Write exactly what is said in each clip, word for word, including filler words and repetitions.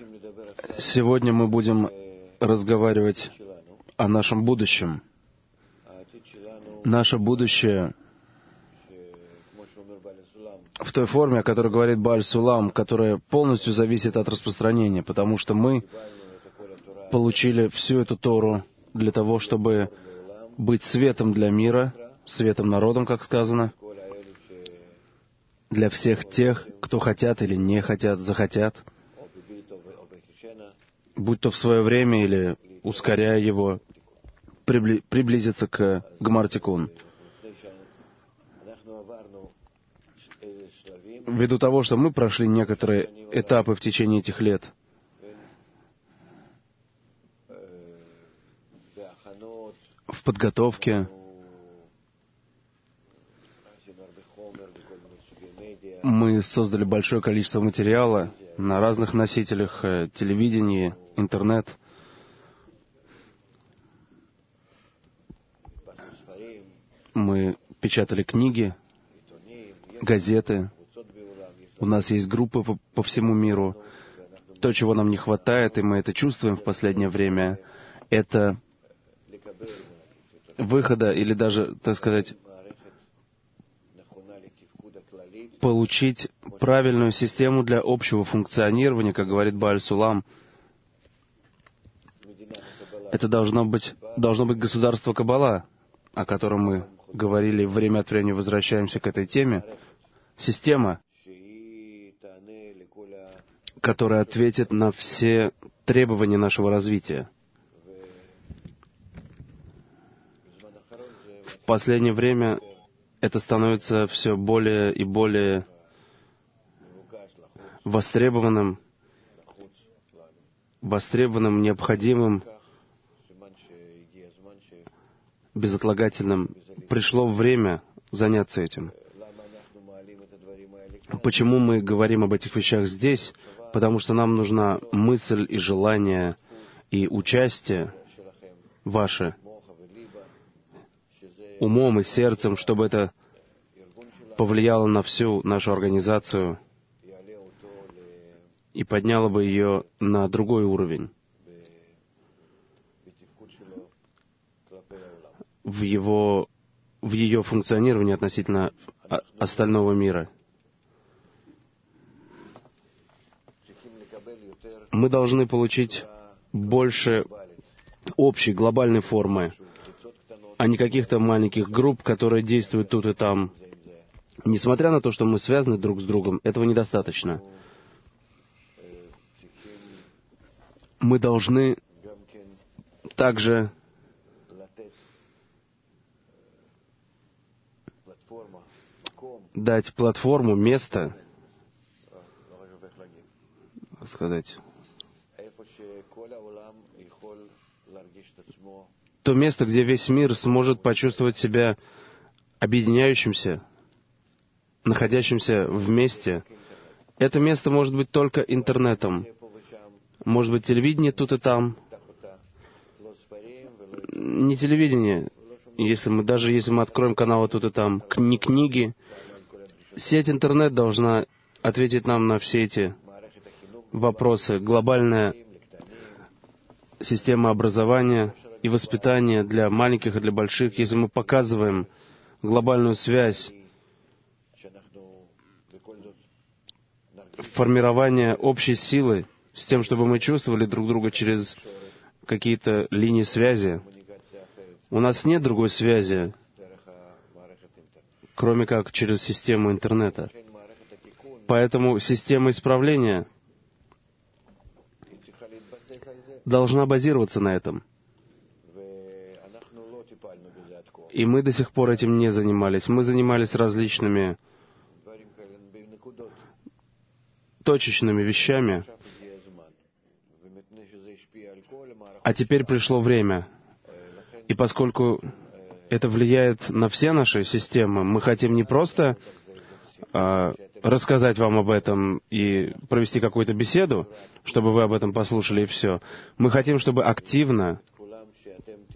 Сегодня мы будем разговаривать о нашем будущем. Наше будущее в той форме, о которой говорит Бааль Сулам, которая полностью зависит от распространения, потому что мы получили всю эту Тору для того, чтобы быть светом для мира, светом народом, как сказано, для всех тех, кто хотят или не хотят, захотят, будь то в свое время или ускоряя его, прибли- приблизиться к Гмар-Тикун. Ввиду того, что мы прошли некоторые этапы в течение этих лет, в подготовке, мы создали большое количество материала на разных носителях, телевидении, интернет. Мы печатали книги, газеты. У нас есть группы по, по всему миру. То, чего нам не хватает, и мы это чувствуем в последнее время, это выхода или даже, так сказать, получить правильную систему для общего функционирования, как говорит Бааль Сулам. Это должно быть, должно быть государство Каббала, о котором мы говорили, время от времени возвращаемся к этой теме. Система, которая ответит на все требования нашего развития. В последнее время это становится все более и более востребованным, востребованным, необходимым, безотлагательным. Пришло время заняться этим. Почему мы говорим об этих вещах здесь? Потому что нам нужна мысль и желание и участие ваше умом и сердцем, чтобы это повлияло на всю нашу организацию и подняло бы ее на другой уровень в его, в ее функционировании относительно остального мира. Мы должны получить больше общей, глобальной формы, а не каких-то маленьких групп, которые действуют тут и там. Несмотря на то, что мы связаны друг с другом, этого недостаточно. Мы должны также дать платформу, место, так сказать, то место, где весь мир сможет почувствовать себя объединяющимся, находящимся вместе. Это место может быть только интернетом. Может быть, телевидение тут и там. Не телевидение, если мы, даже если мы откроем каналы тут и там, не книги. Сеть интернет должна ответить нам на все эти вопросы. Глобальная система образования и воспитания для маленьких и для больших. Если мы показываем глобальную связь, формирование общей силы с тем, чтобы мы чувствовали друг друга через какие-то линии связи. У нас нет другой связи, кроме как через систему интернета. Поэтому система исправления должна базироваться на этом. И мы до сих пор этим не занимались. Мы занимались различными точечными вещами. А теперь пришло время. И поскольку это влияет на все наши системы, мы хотим не просто э, рассказать вам об этом и провести какую-то беседу, чтобы вы об этом послушали и все. Мы хотим, чтобы активно,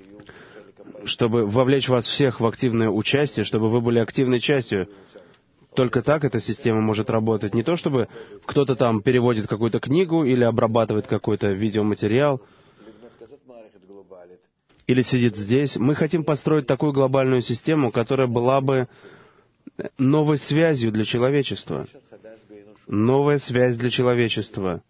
чтобы вовлечь вас всех в активное участие, чтобы вы были активной частью Только так эта система может работать. Не то, чтобы кто-то там переводит какую-то книгу или обрабатывает какой-то видеоматериал, или сидит здесь. Мы хотим построить такую глобальную систему, которая была бы новой связью для человечества. Новая связь для человечества.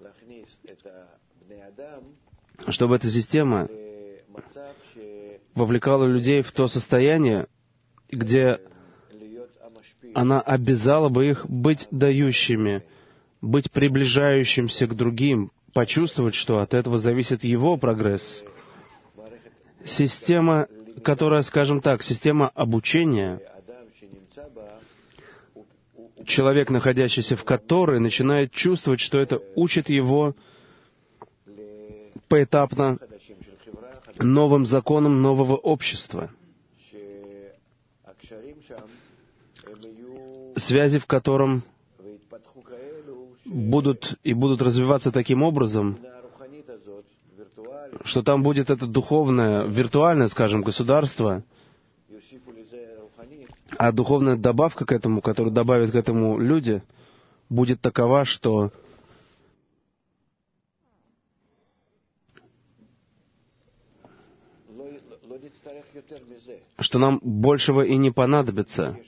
Чтобы эта система вовлекала людей в то состояние, где она обязала бы их быть дающими, быть приближающимся к другим, почувствовать, что от этого зависит его прогресс. Система, которая, скажем так, система обучения, человек, находящийся в которой, начинает чувствовать, что это учит его поэтапно новым законам нового общества. Связи в котором будут и будут развиваться таким образом, что там будет это духовное, виртуальное, скажем, государство, а духовная добавка к этому, которую добавят к этому люди, будет такова, что что нам большего и не понадобится,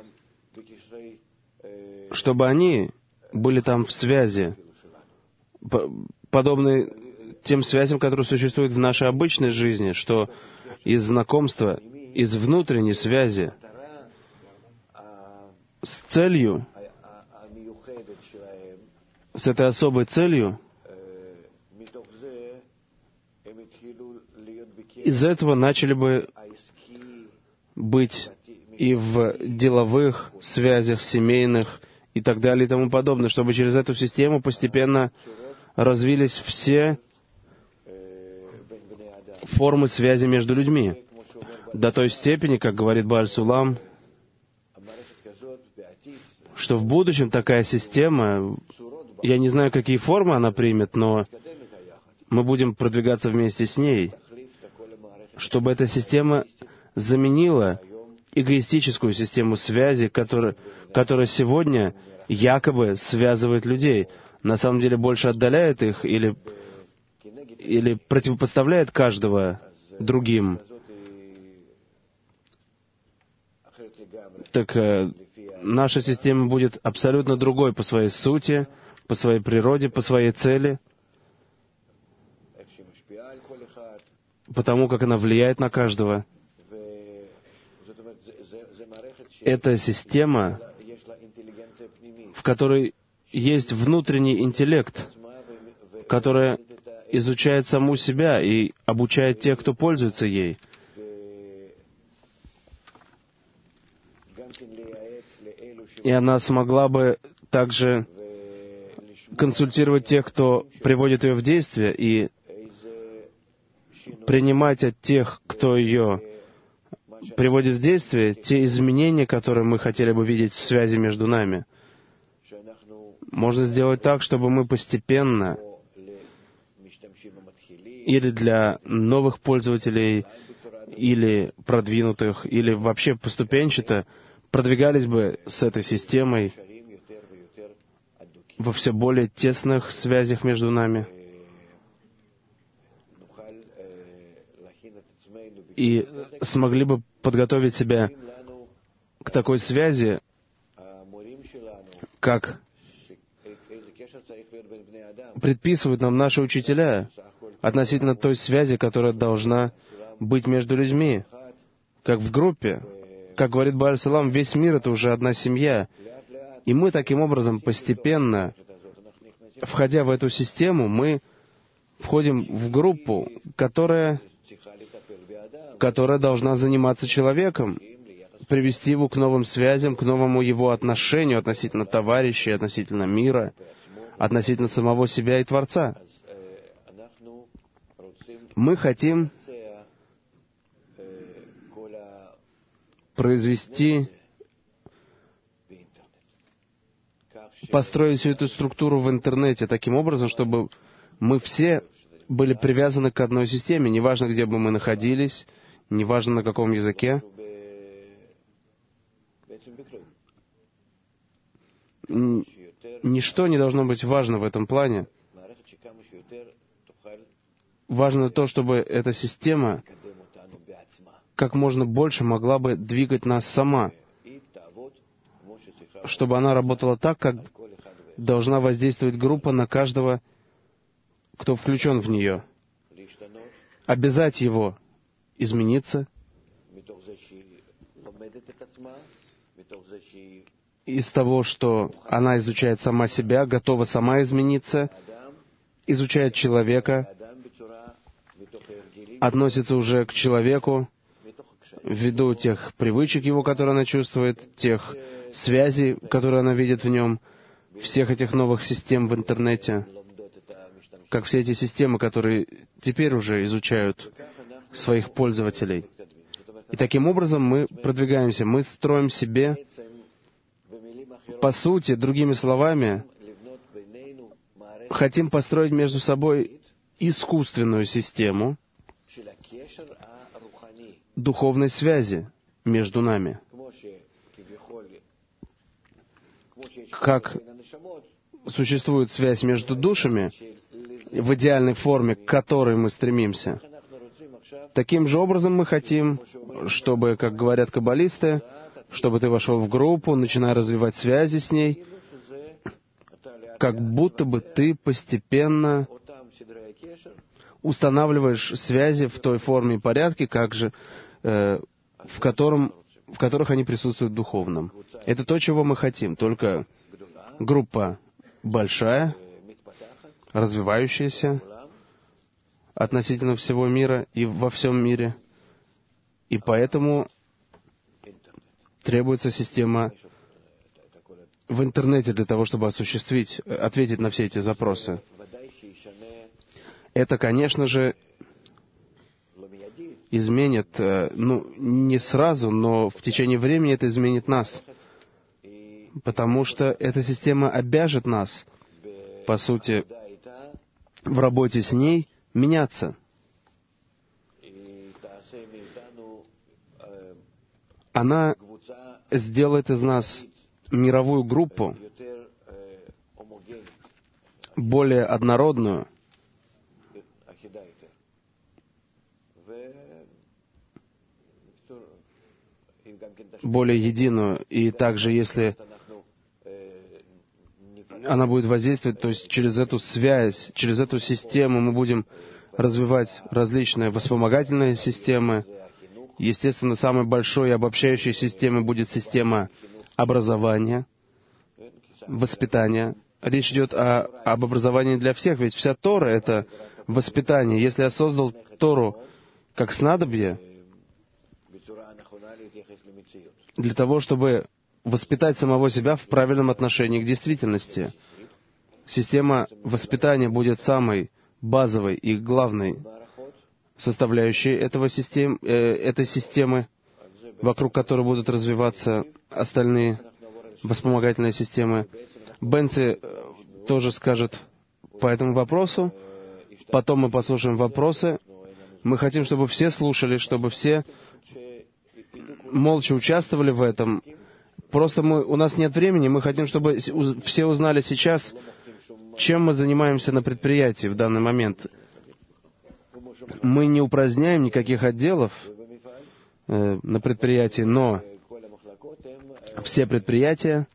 чтобы они были там в связи, подобной тем связям, которые существуют в нашей обычной жизни, что из знакомства, из внутренней связи с целью, с этой особой целью, из этого начали бы быть и в деловых связях, семейных и так далее и тому подобное, чтобы через эту систему постепенно развились все формы связи между людьми. До той степени, как говорит Бааль Сулам, что в будущем такая система, я не знаю, какие формы она примет, но мы будем продвигаться вместе с ней, чтобы эта система заменила эгоистическую систему связи, которая, которая сегодня якобы связывает людей, на самом деле больше отдаляет их или, или противопоставляет каждого другим. Так э, наша система будет абсолютно другой по своей сути, по своей природе, по своей цели, потому как она влияет на каждого. Это система, в которой есть внутренний интеллект, которая изучает саму себя и обучает тех, кто пользуется ей. И она смогла бы также консультировать тех, кто приводит ее в действие, и принимать от тех, кто ее приводит в действие, те изменения, которые мы хотели бы видеть в связи между нами. Можно сделать так, чтобы мы постепенно, или для новых пользователей, или продвинутых, или вообще поступенчато, продвигались бы с этой системой во все более тесных связях между нами. И смогли бы подготовить себя к такой связи, как предписывают нам наши учителя относительно той связи, которая должна быть между людьми, как в группе. Как говорит Бааль Сулам, весь мир — это уже одна семья. И мы таким образом постепенно, входя в эту систему, мы входим в группу, которая, которая должна заниматься человеком, привести его к новым связям, к новому его отношению относительно товарищей, относительно мира, относительно самого себя и Творца. Мы хотим произвести, построить всю эту структуру в интернете таким образом, чтобы мы все были привязаны к одной системе, неважно, где бы мы находились, неважно, на каком языке. ничто не должно быть важно в этом плане. Важно то, чтобы эта система как можно больше могла бы двигать нас сама, чтобы она работала так, как должна воздействовать группа на каждого, кто включен в нее. Обязать его измениться из того, что она изучает сама себя, готова сама измениться, изучает человека, относится уже к человеку ввиду тех привычек его, которые она чувствует, тех связей, которые она видит в нем, всех этих новых систем в интернете, как все эти системы, которые теперь уже изучают своих пользователей. И таким образом мы продвигаемся, мы строим себе, по сути, другими словами, хотим построить между собой искусственную систему духовной связи между нами. Как существует связь между душами в идеальной форме, к которой мы стремимся, таким же образом мы хотим, чтобы, как говорят каббалисты, чтобы ты вошел в группу, начиная развивать связи с ней, как будто бы ты постепенно устанавливаешь связи в той форме и порядке, как же, э, в, котором, в которых они присутствуют в духовном. Это то, чего мы хотим. Только группа большая, развивающаяся относительно всего мира и во всем мире. И поэтому требуется система в интернете для того, чтобы осуществить, ответить на все эти запросы. Это, конечно же, изменит, ну, не сразу, но в течение времени это изменит нас. Потому что эта система обяжет нас, по сути, в работе с ней меняться. Она сделает из нас мировую группу, более однородную, более единую. И также, если она будет воздействовать, то есть через эту связь, через эту систему мы будем развивать различные вспомогательные системы. Естественно, самой большой и обобщающей системой будет система образования, воспитания. Речь идет о, об образовании для всех, ведь вся Тора — это воспитание. Если я создал Тору как снадобье, для того, чтобы воспитать самого себя в правильном отношении к действительности, система воспитания будет самой базовой и главной составляющей этого систем, э, этой системы, вокруг которой будут развиваться остальные вспомогательные системы. Бенци тоже скажет по этому вопросу. Потом мы послушаем вопросы. Мы хотим, чтобы все слушали, чтобы все молча участвовали в этом. Просто мы, у нас нет времени, мы хотим, чтобы все узнали сейчас, чем мы занимаемся на предприятии в данный момент. Мы не упраздняем никаких отделов э, на предприятии, но все предприятия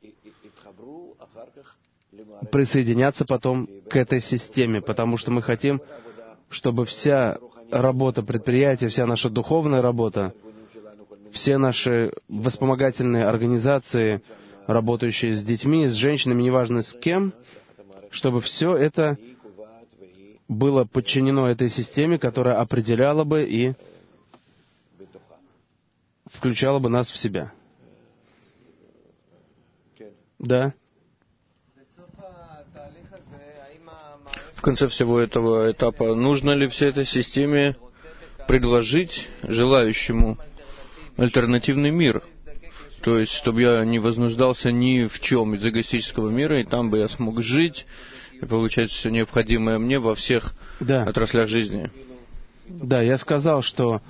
присоединятся потом к этой системе, потому что мы хотим, чтобы вся работа предприятия, вся наша духовная работа, все наши вспомогательные организации, работающие с детьми, с женщинами, неважно с кем, чтобы все это было подчинено этой системе, которая определяла бы и включала бы нас в себя. Да? В конце всего этого этапа нужно ли всей этой системе предложить желающему альтернативный мир? То есть, чтобы я не вознуждался ни в чем из эгоистического мира, и там бы я смог жить и получать все необходимое мне во всех да. отраслях жизни. Да, я сказал, что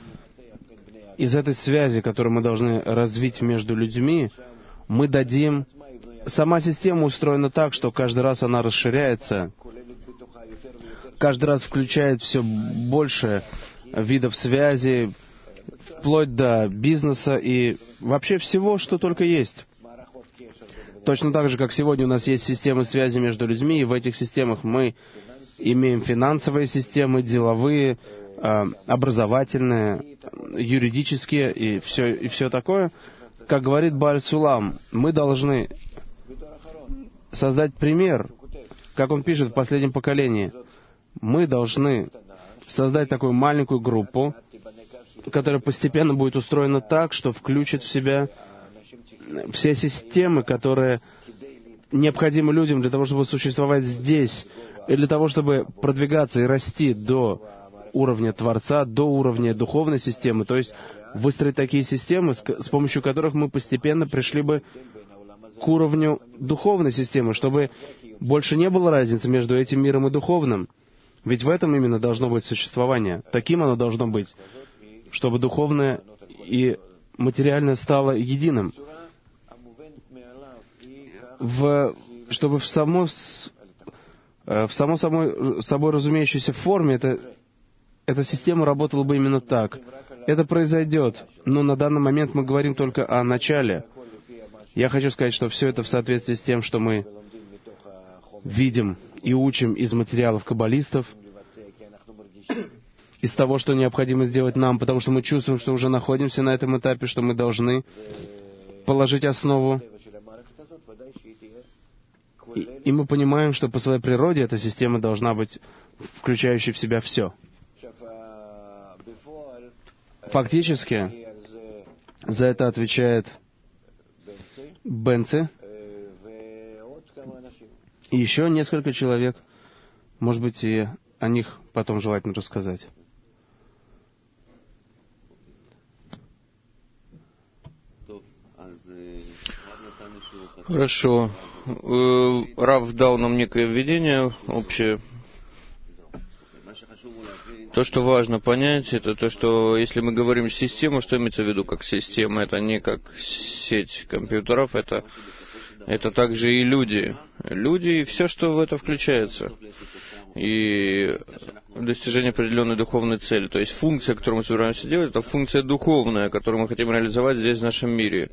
из этой связи, которую мы должны развить между людьми, мы дадим сама система устроена так, что каждый раз она расширяется, каждый раз включает все больше видов связи, вплоть до бизнеса и вообще всего, что только есть. Точно так же, как сегодня у нас есть системы связи между людьми, и в этих системах мы имеем финансовые системы, деловые, образовательные, юридические и все, и все такое. Как говорит Бааль Сулам, мы должны создать пример, как он пишет в последнем поколении. Мы должны создать такую маленькую группу, которая постепенно будет устроена так, что включит в себя все системы, которые необходимы людям для того, чтобы существовать здесь, и для того, чтобы продвигаться и расти до уровня Творца, до уровня духовной системы, то есть выстроить такие системы, с помощью которых мы постепенно пришли бы к уровню духовной системы, чтобы больше не было разницы между этим миром и духовным. Ведь в этом именно должно быть существование. Таким оно должно быть, чтобы духовное и материальное стало единым. В, чтобы в само, в само собой, собой разумеющейся форме это, эта система работала бы именно так. Это произойдет, но на данный момент мы говорим только о начале. Я хочу сказать, что все это в соответствии с тем, что мы видим и учим из материалов каббалистов, из того, что необходимо сделать нам, потому что мы чувствуем, что уже находимся на этом этапе, что мы должны положить основу. И, и мы понимаем, что по своей природе эта система должна быть включающей в себя все. Фактически, за это отвечает Бенци и еще несколько человек. Может быть, и о них потом желательно рассказать. Хорошо. Рав дал нам некое введение общее. То, что важно понять, это то, что если мы говорим система, что имеется в виду как система? Это не как сеть компьютеров, это, это также и люди. Люди и все, что в это включается. И достижение определенной духовной цели. То есть функция, которую мы собираемся делать, это функция духовная, которую мы хотим реализовать здесь, в нашем мире.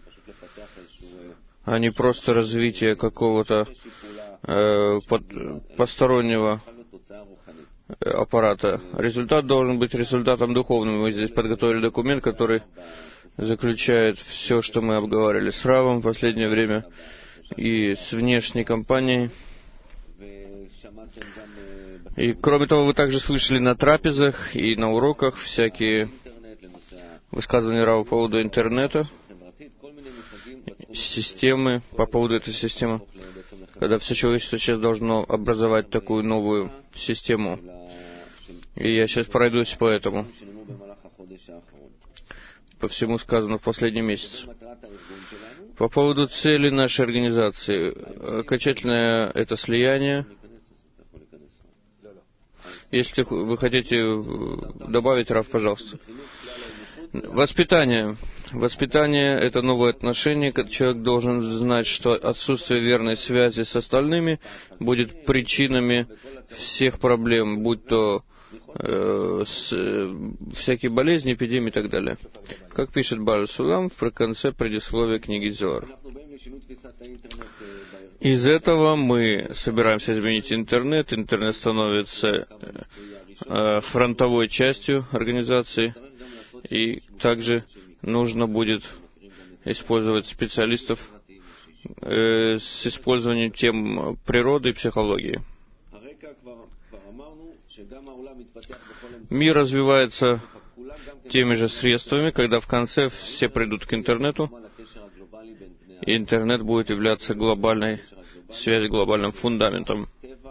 А не просто развитие какого-то э, под, постороннего аппарата. Результат должен быть результатом духовным. Мы здесь подготовили документ, который заключает все, что мы обговаривали с Равом в последнее время и с внешней компанией. И кроме того, вы также слышали на трапезах и на уроках всякие высказывания Рава по поводу интернета, системы, по поводу этой системы, когда все человечество сейчас должно образовать такую новую систему. И я сейчас пройдусь по этому, по всему сказанному в последний месяц. По поводу цели нашей организации. Окончательное это слияние. Если вы хотите добавить, Рав, пожалуйста. Воспитание. Воспитание — это новое отношение, когда человек должен знать, что отсутствие верной связи с остальными будет причинами всех проблем, будь то э, с, э, всякие болезни, эпидемии и так далее. Как пишет Бааль Сулам в конце предисловия книги Зоар. Из этого мы собираемся изменить интернет. Интернет становится э, фронтовой частью организации. И также нужно будет использовать специалистов э, с использованием тем природы и психологии. Мир развивается теми же средствами, когда в конце все придут к интернету, и интернет будет являться глобальной связью, глобальным фундаментом.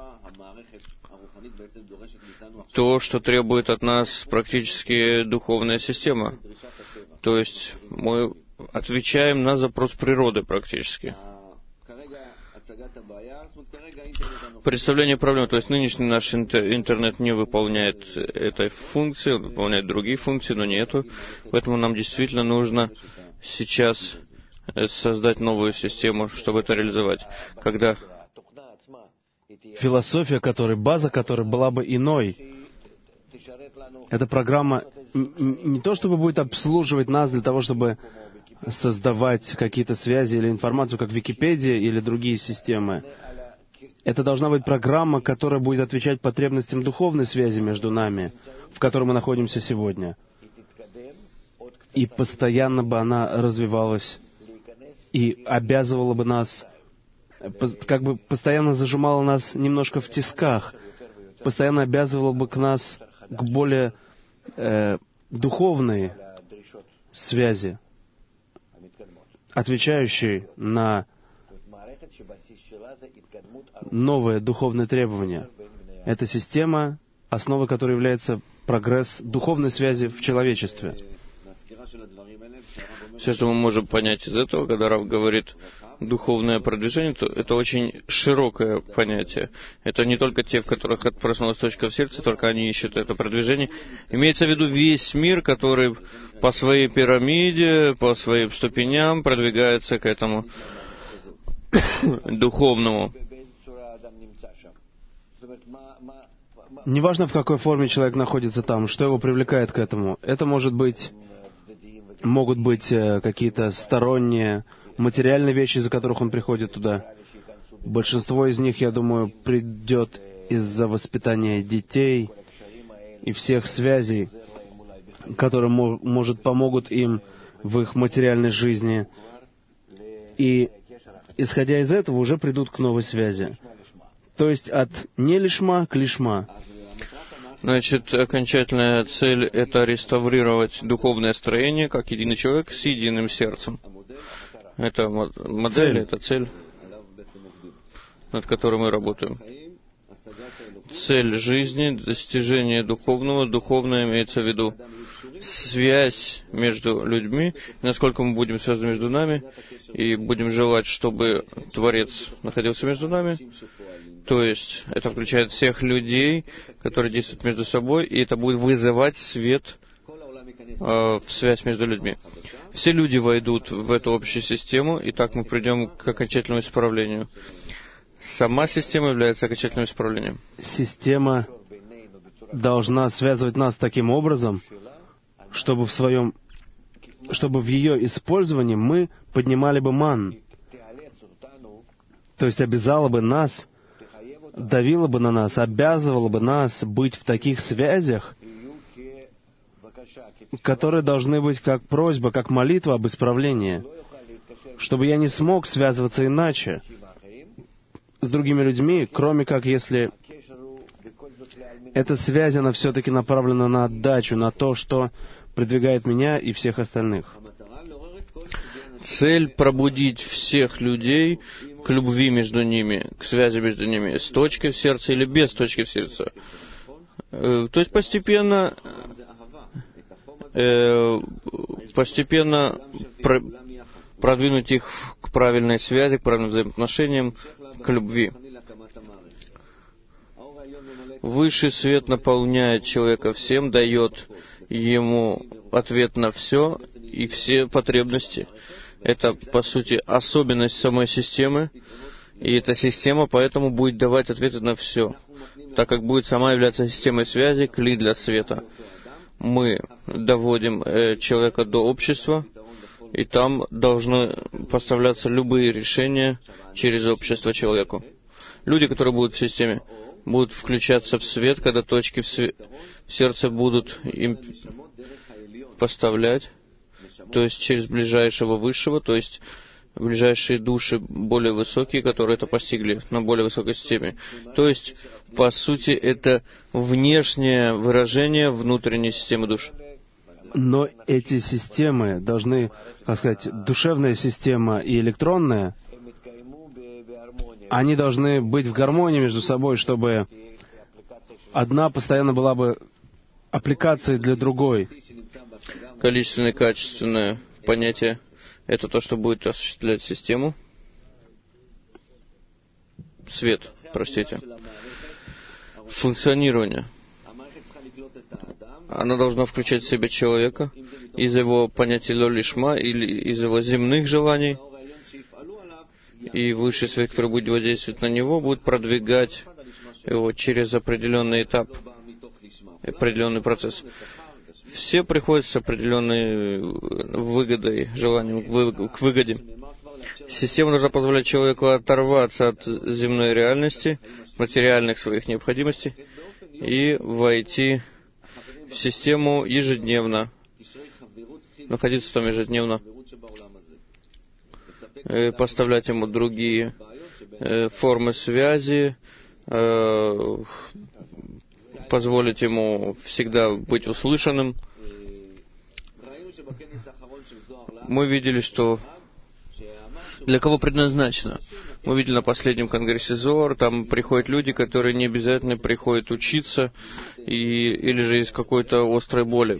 То, что требует от нас практически духовная система. То есть мы отвечаем на запрос природы практически. Представление проблемы. То есть нынешний наш интернет не выполняет этой функции, он выполняет другие функции, но не эту. Поэтому нам действительно нужно сейчас создать новую систему, чтобы это реализовать. Когда философия которой, база которой была бы иной, эта программа не то чтобы будет обслуживать нас для того, чтобы создавать какие-то связи или информацию, как Википедия или другие системы. Это должна быть программа, которая будет отвечать потребностям духовной связи между нами, в которой мы находимся сегодня. И постоянно бы она развивалась и обязывала бы нас, как бы постоянно зажимала нас немножко в тисках, постоянно обязывала бы к нас к более э, духовной связи, отвечающей на новые духовные требования. Это система, основой которой является прогресс духовной связи в человечестве. Все, что мы можем понять из этого, когда Рав говорит духовное продвижение, то это очень широкое понятие. Это не только те, в которых проснулась точка в сердце, только они ищут это продвижение. Имеется в виду весь мир, который по своей пирамиде, по своим ступеням продвигается к этому духовному. Неважно, в какой форме человек находится там, что его привлекает к этому. Это может быть, могут быть какие-то сторонние, материальные вещи, из-за которых он приходит туда. Большинство из них, я думаю, придет из-за воспитания детей и всех связей, которые, может, помогут им в их материальной жизни. И, исходя из этого, уже придут к новой связи. То есть от не лишма к лишма. Значит, окончательная цель — это реставрировать духовное строение, как единый человек с единым сердцем. Это модель, цель. Это цель, над которой мы работаем. Цель жизни — достижение духовного. Духовное имеется в виду связь между людьми, насколько мы будем связаны между нами, и будем желать, чтобы Творец находился между нами. То есть это включает всех людей, которые действуют между собой, и это будет вызывать свет э, в связь между людьми. Все люди войдут в эту общую систему, и так мы придем к окончательному исправлению. Сама система является окончательным исправлением. Система должна связывать нас таким образом, чтобы в своем, чтобы в ее использовании мы поднимали бы ман. То есть обязала бы нас, давила бы на нас, обязывала бы нас быть в таких связях, которые должны быть как просьба, как молитва об исправлении, чтобы я не смог связываться иначе с другими людьми, кроме как если эта связь, она все-таки направлена на отдачу, на то, что продвигает меня и всех остальных. Цель — пробудить всех людей к любви между ними, к связи между ними, с точкой в сердце или без точки в сердце. То есть постепенно, постепенно продвинуть их к правильной связи, к правильным взаимоотношениям, к любви. Высший свет наполняет человека всем, дает ему ответ на все и все потребности. Это, по сути, особенность самой системы, и эта система поэтому будет давать ответы на все, так как будет сама являться системой связи, кли для света. Мы доводим э, человека до общества, и там должны поставляться любые решения через общество человеку. Люди, которые будут в системе, будут включаться в свет, когда точки в, све- в сердце будут им поставлять, то есть через ближайшего высшего, то есть ближайшие души более высокие, которые это постигли на более высокой системе. То есть, по сути, это внешнее выражение внутренней системы душ. Но эти системы должны, как сказать, душевная система и электронная, они должны быть в гармонии между собой, чтобы одна постоянно была бы аппликацией для другой. Количественное и качественное понятие — это то, что будет осуществлять систему. Свет, простите. Функционирование. Она должна включать в себя человека. из его понятия лолишма или из его земных желаний, и высший свет, который будет воздействовать на него, будет продвигать его через определенный этап, определенный процесс. Все приходят с определенной выгодой, желанием к выгоде. Система должна позволять человеку оторваться от земной реальности, материальных своих необходимостей, и войти в систему ежедневно, находиться там ежедневно, поставлять ему другие формы связи, позволить ему всегда быть услышанным. Мы видели, что для кого предназначено. Мы видели на последнем конгрессе Зоар, там приходят люди, которые не обязательно приходят учиться, и, или же из какой-то острой боли.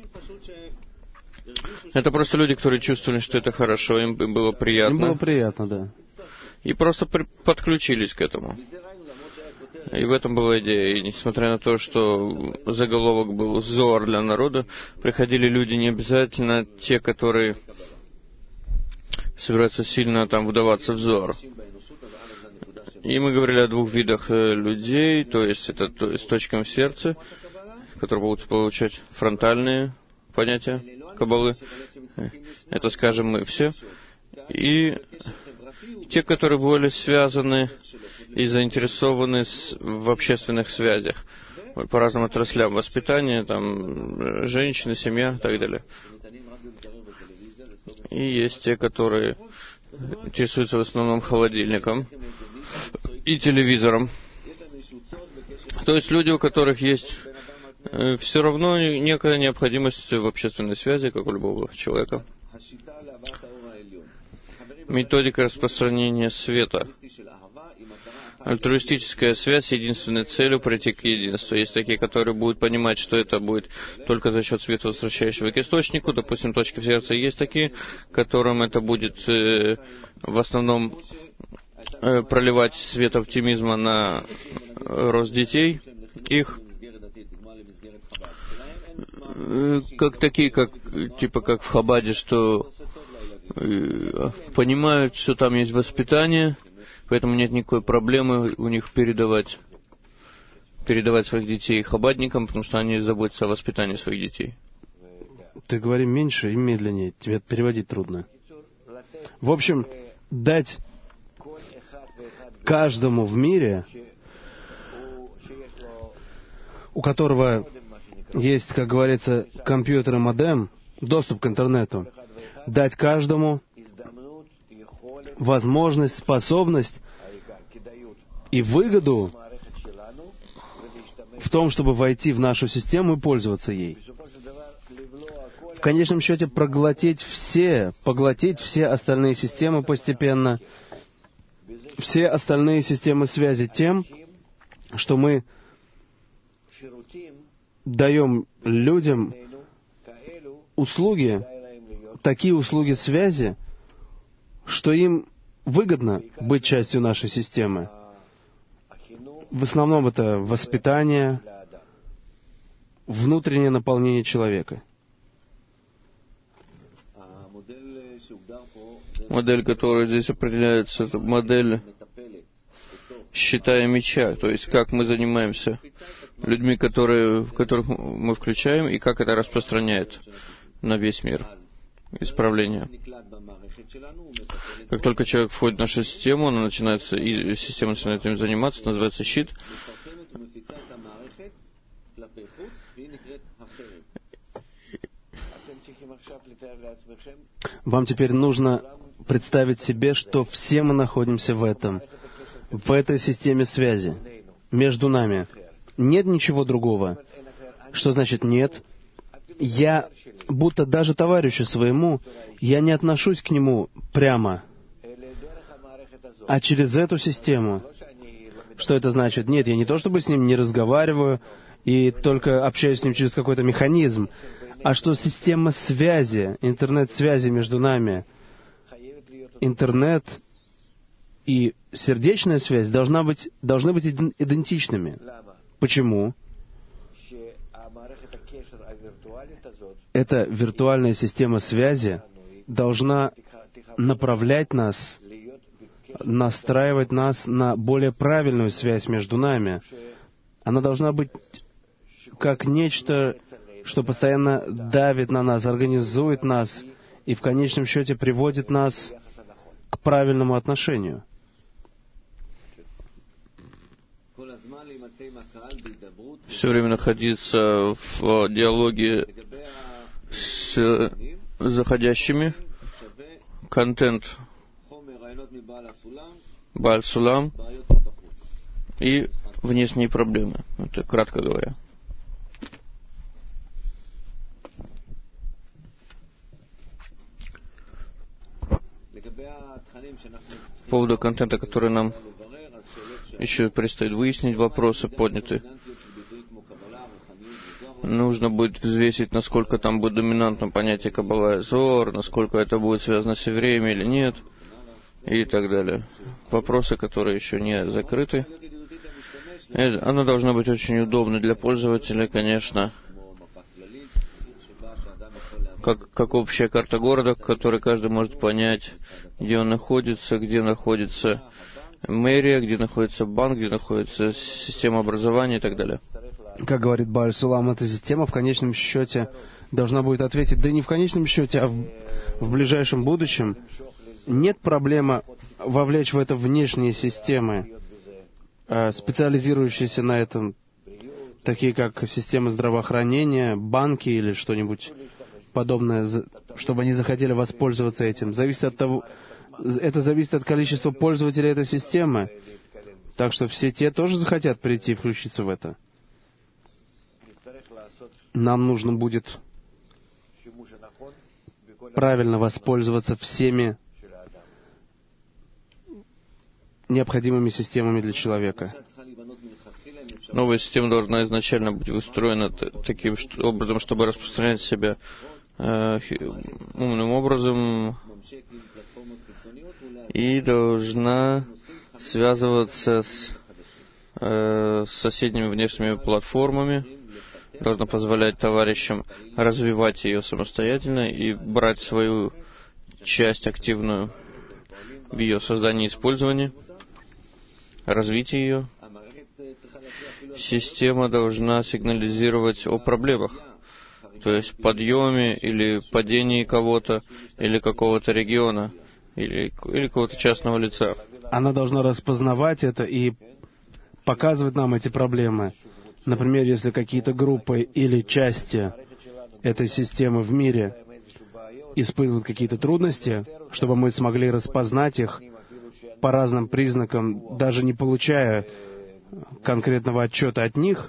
Это просто люди, которые чувствовали, что это хорошо, им было приятно. Им было приятно, да. И просто при- подключились к этому. И в этом была идея. И несмотря на то, что заголовок был «Зоар для народа», приходили люди не обязательно те, которые собираются сильно там вдаваться в Зоар. И мы говорили о двух видах людей, то есть это то, с точками в сердце, которые будут получать фронтальные понятия Каббалы. Это, скажем, мы все. И те, которые более связаны и заинтересованы с, в общественных связях, по разным отраслям воспитания, там, женщины, семья и так далее. И есть те, которые интересуются в основном холодильником и телевизором. То есть люди, у которых есть э, все равно некая необходимость в общественной связи, как у любого человека. Методика распространения света. Альтруистическая связь с единственной целью прийти к единству. Есть такие, которые будут понимать, что это будет только за счет света, возвращающего к источнику. Допустим, точки в сердце есть такие, которым это будет э, в основном э, проливать свет оптимизма на рост детей их. Э, как такие, как типа как в Хабаде, что э, понимают, что там есть воспитание. Поэтому нет никакой проблемы у них передавать, передавать своих детей хабадникам, потому что они заботятся о воспитании своих детей. Ты говори меньше и медленнее, тебе переводить трудно. В общем, дать каждому в мире, у которого есть, как говорится, компьютер и модем, доступ к интернету, дать каждому возможность, способность и выгоду в том, чтобы войти в нашу систему и пользоваться ей. В конечном счете проглотить все, поглотить все остальные системы постепенно, все остальные системы связи тем, что мы даем людям услуги, такие услуги связи, что им выгодно быть частью нашей системы. В основном это воспитание, внутреннее наполнение человека. Модель, которая здесь определяется, это модель щита и меча, то есть как мы занимаемся людьми, которые, которых мы включаем, и как это распространяет на весь мир. Исправление. Как только человек входит в нашу систему, она начинается, и система начинает им заниматься, это называется щит. Вам теперь нужно представить себе, что все мы находимся в этом, в этой системе связи, между нами. Нет ничего другого. Что значит нет? Я, будто даже товарищу своему, я не отношусь к нему прямо, а через эту систему. Что это значит? Нет, я не то чтобы с ним не разговариваю и только общаюсь с ним через какой-то механизм, а что система связи, интернет-связи между нами, интернет и сердечная связь должна быть, должны быть идентичными. Почему? эта виртуальная система связи должна направлять нас, настраивать нас на более правильную связь между нами. Она должна быть как нечто, что постоянно давит на нас, организует нас и в конечном счете приводит нас к правильному отношению. Все время находиться в диалоге с заходящими. Контент Бааль Сулам и внешние проблемы. Это кратко говоря. По поводу контента, который нам еще предстоит выяснить, вопросы подняты. Нужно будет взвесить, насколько там будет доминантно понятие Каббала и Зоар, насколько это будет связано с евреями или нет, и так далее. Вопросы, которые еще не закрыты. Оно должно быть очень удобно для пользователя, конечно, как, как общая карта города, которой каждый может понять, где он находится, где находится мэрия, где находится банк, где находится система образования и так далее. Как говорит Бааль Сулам, эта система в конечном счете должна будет ответить, да не в конечном счете, а в, в ближайшем будущем. Нет проблемы вовлечь в это внешние системы, специализирующиеся на этом, такие как системы здравоохранения, банки или что-нибудь подобное, чтобы они захотели воспользоваться этим. Зависит от того, это зависит от количества пользователей этой системы. Так что все те тоже захотят прийти и включиться в это. Нам нужно будет правильно воспользоваться всеми необходимыми системами для человека. Новая система должна изначально быть выстроена таким образом, чтобы распространять себя э, умным образом, и должна связываться с, э, с соседними внешними платформами, должна позволять товарищам развивать ее самостоятельно и брать свою часть активную в ее создании и использовании, развитии ее. Система должна сигнализировать о проблемах, то есть подъеме или падении кого-то, или какого-то региона, или, или какого-то частного лица. Она должна распознавать это и показывать нам эти проблемы. Например, если какие-то группы или части этой системы в мире испытывают какие-то трудности, чтобы мы смогли распознать их по разным признакам, даже не получая конкретного отчета от них.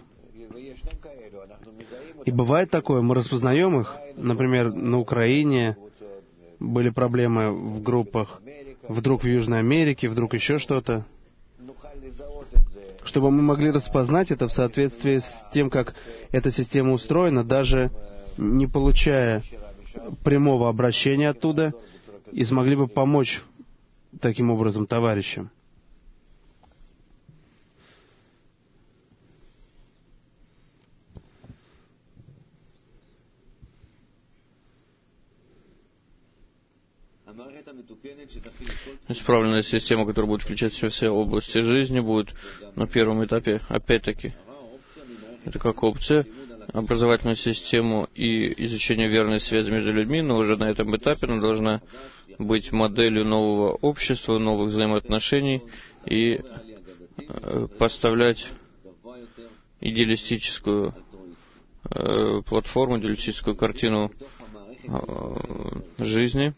И бывает такое, мы распознаем их, например, на Украине были проблемы в группах, вдруг в Южной Америке, вдруг еще что-то. Чтобы мы могли распознать это в соответствии с тем, как эта система устроена, даже не получая прямого обращения оттуда, и смогли бы помочь таким образом товарищам. Исправленная система, которая будет включать в себя все области жизни, будет на первом этапе, опять-таки, это как опция, образовательную систему и изучение верной связи между людьми, но уже на этом этапе она должна быть моделью нового общества, новых взаимоотношений и э, поставлять идеалистическую э, платформу, идеалистическую картину э, жизни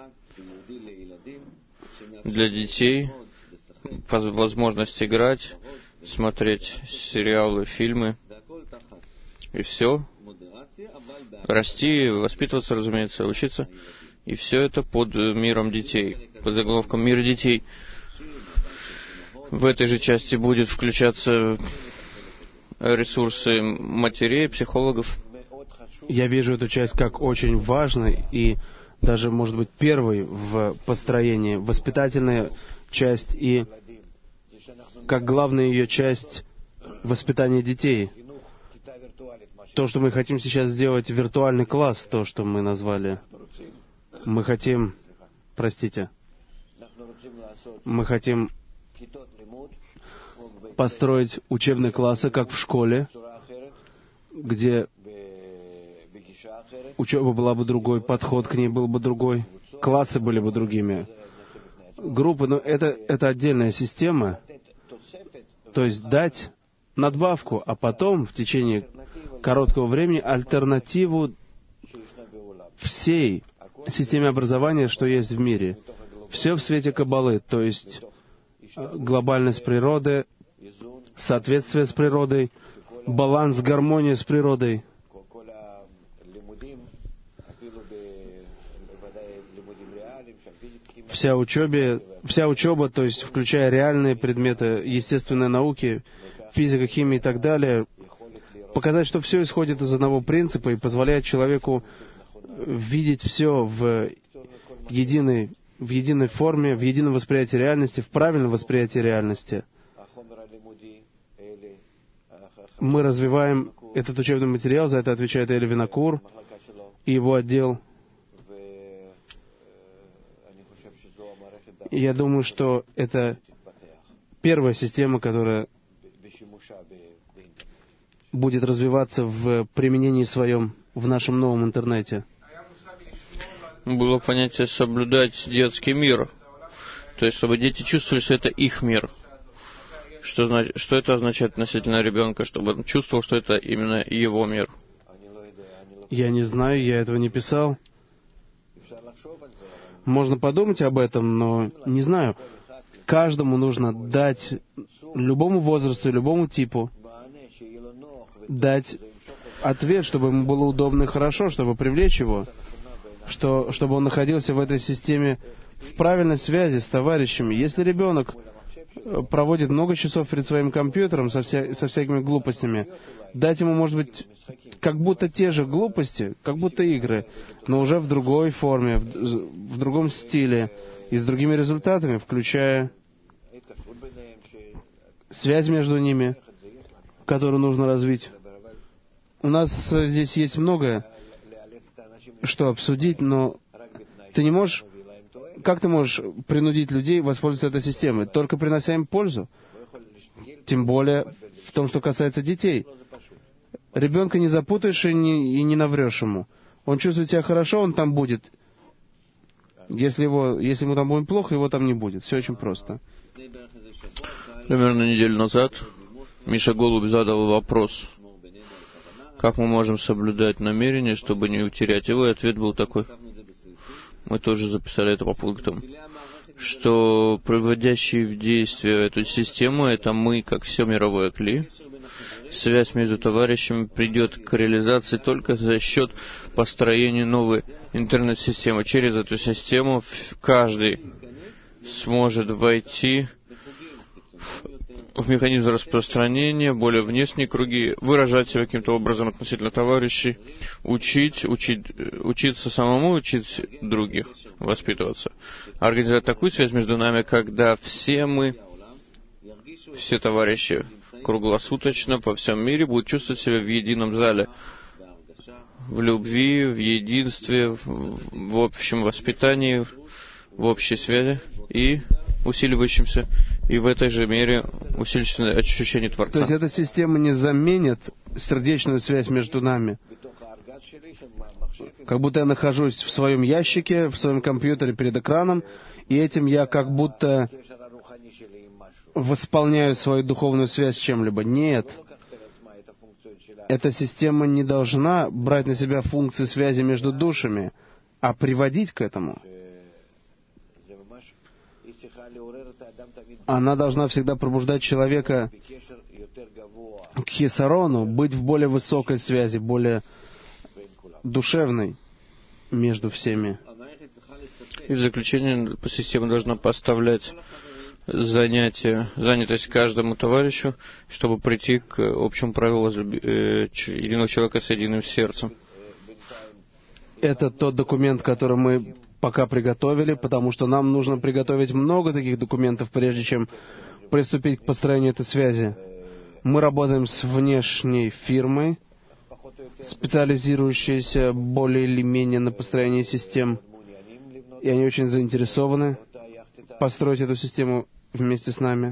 для детей, возможность играть, смотреть сериалы, фильмы и все. Расти, воспитываться, разумеется, учиться. И все это под миром детей, под заголовком «Мир детей». В этой же части будет включаться ресурсы матерей, психологов. Я вижу эту часть как очень важной и даже, может быть, первой в построении, воспитательная часть и как главная ее часть воспитания детей. то, что мы хотим сейчас сделать виртуальный класс, то, что мы назвали. Мы хотим, простите, мы хотим построить учебные классы, как в школе, где учеба была бы другой, подход к ней был бы другой, классы были бы другими. Группы, но это, это отдельная система, то есть дать надбавку, а потом в течение короткого времени альтернативу всей системе образования, что есть в мире. Все в свете Каббалы, то есть глобальность природы, соответствие с природой, баланс, гармония с природой. Вся учеба, вся учеба, то есть включая реальные предметы, естественные науки, физика, химия и так далее, показать, что все исходит из одного принципа и позволяет человеку видеть все в единой, в единой форме, в едином восприятии реальности, в правильном восприятии реальности. Мы развиваем этот учебный материал, за это отвечает Эли Винокур и его отдел. И я думаю, что это первая система, которая будет развиваться в применении своем в нашем новом интернете. Было понятие соблюдать детский мир. То есть, чтобы дети чувствовали, что это их мир. Что, значит, что это означает относительно ребенка, чтобы он чувствовал, что это именно его мир? Я не знаю, я этого не писал. Можно подумать об этом, но не знаю. Каждому нужно дать, любому возрасту, любому типу, дать ответ, чтобы ему было удобно и хорошо, чтобы привлечь его, что, чтобы он находился в этой системе в правильной связи с товарищами. Если ребенок проводит много часов перед своим компьютером со, вся, со всякими глупостями, дать ему, может быть, как будто те же глупости, как будто игры, но уже в другой форме, в, в другом стиле и с другими результатами, включая связь между ними, которую нужно развить. У нас здесь есть многое, что обсудить, но ты не можешь... Как ты можешь принудить людей воспользоваться этой системой? Только принося им пользу. Тем более в том, что касается детей. Ребенка не запутаешь и не, и не наврешь ему. Он чувствует себя хорошо, он там будет. Если, его, если ему там будет плохо, его там не будет. Все очень просто. Примерно неделю назад Миша Голубь задал вопрос, как мы можем соблюдать намерение, чтобы не утерять его, и ответ был такой. Мы тоже записали это по пунктам, что приводящие в действие эту систему, это мы, как все мировое кли. Связь между товарищами придет к реализации только за счет построения новой интернет-системы. Через эту систему каждый сможет войти в механизм распространения, более внешние круги, выражать себя каким-то образом относительно товарищей, учить, учить, учиться самому, учить других, воспитываться. Организовать такую связь между нами, когда все мы, все товарищи круглосуточно по всем мире будут чувствовать себя в едином зале, в любви, в единстве, в, в общем воспитании, в общей связи и усиливающемся, и в этой же мере усиливающемся ощущение Творца. То есть эта система не заменит сердечную связь между нами. Как будто я нахожусь в своем ящике, в своем компьютере перед экраном, и этим я как будто восполняю свою духовную связь с чем-либо. Нет. Эта система не должна брать на себя функции связи между душами, а приводить к этому. Она должна всегда пробуждать человека к хисарону, быть в более высокой связи, более душевной между всеми. И в заключение система должна поставлять занятие, занятость каждому товарищу, чтобы прийти к общему правилу единого человека с единым сердцем. Это тот документ, который мы пока приготовили, потому что нам нужно приготовить много таких документов, прежде чем приступить к построению этой связи. Мы работаем с внешней фирмой, специализирующейся более или менее на построении систем, и они очень заинтересованы построить эту систему вместе с нами.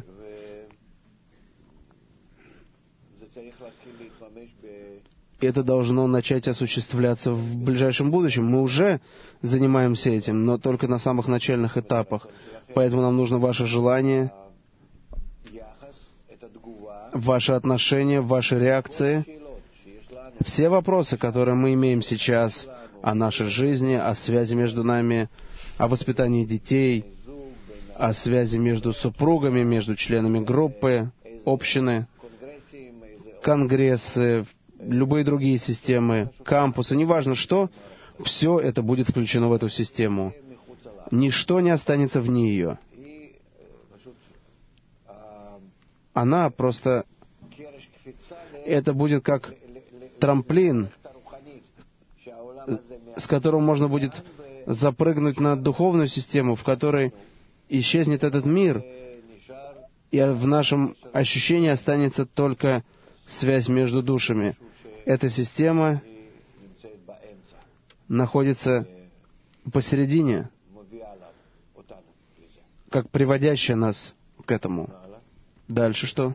И это должно начать осуществляться в ближайшем будущем. Мы уже занимаемся этим, но только на самых начальных этапах. Поэтому нам нужно ваше желание, ваше отношение, ваши реакции. Все вопросы, которые мы имеем сейчас о нашей жизни, о связи между нами, о воспитании детей, о связи между супругами, между членами группы, общины, конгрессы, любые другие системы, кампусы, неважно что, все это будет включено в эту систему. Ничто не останется вне ее. Она просто... Это будет как трамплин, с которым можно будет запрыгнуть на духовную систему, в которой исчезнет этот мир, и в нашем ощущении останется только связь между душами. Эта система находится посередине, как приводящая нас к этому. Дальше что?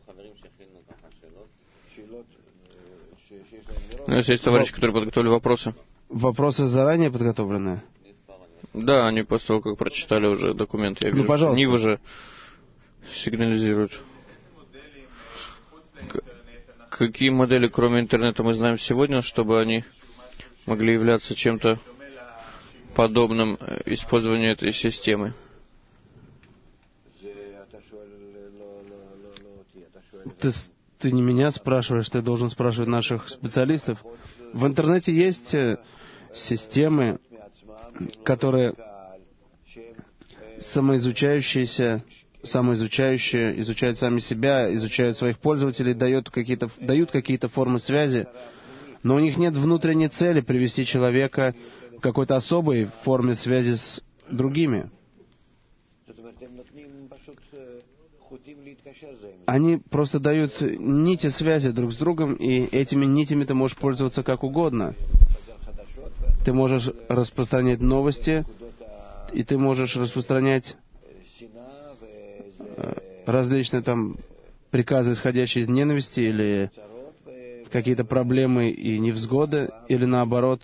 У нас есть товарищи, которые подготовили вопросы. Вопросы заранее подготовлены? Да, они после того, как прочитали уже документ. Я вижу, ну, пожалуйста. Нива же сигнализирует. Какие модели, кроме интернета, мы знаем сегодня, чтобы они могли являться чем-то подобным использованию этой системы? Ты, ты не меня спрашиваешь, ты должен спрашивать наших специалистов. В интернете есть системы, которые самоизучающиеся, самоизучающие, изучают сами себя, изучают своих пользователей, дают какие-то, дают какие-то формы связи, но у них нет внутренней цели привести человека к какой-то особой форме связи с другими. Они просто дают нити связи друг с другом, и этими нитями ты можешь пользоваться как угодно. Ты можешь распространять новости, и ты можешь распространять различные там приказы, исходящие из ненависти, или какие-то проблемы и невзгоды, или наоборот,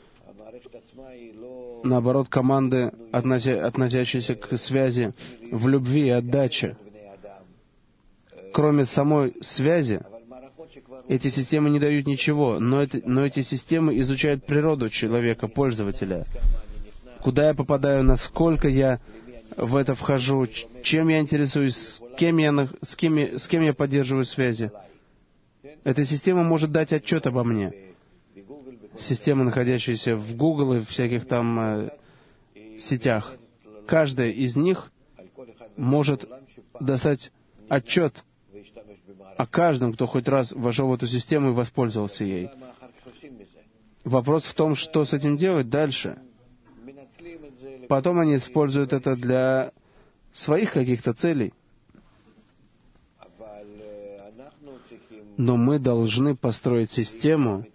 наоборот команды, относящиеся к связи в любви и отдаче. Кроме самой связи, эти системы не дают ничего, но, это, но эти системы изучают природу человека, пользователя. Куда я попадаю, насколько я в это вхожу, чем я интересуюсь, с кем я, с кем я, с кем я поддерживаю связи. Эта система может дать отчет обо мне. Системы, находящиеся в Google и в всяких там э, сетях, каждая из них может достать отчет о каждом, кто хоть раз вошел в эту систему и воспользовался ей. Вопрос в том, что с этим делать дальше. Потом они используют это для своих каких-то целей. Но мы должны построить систему,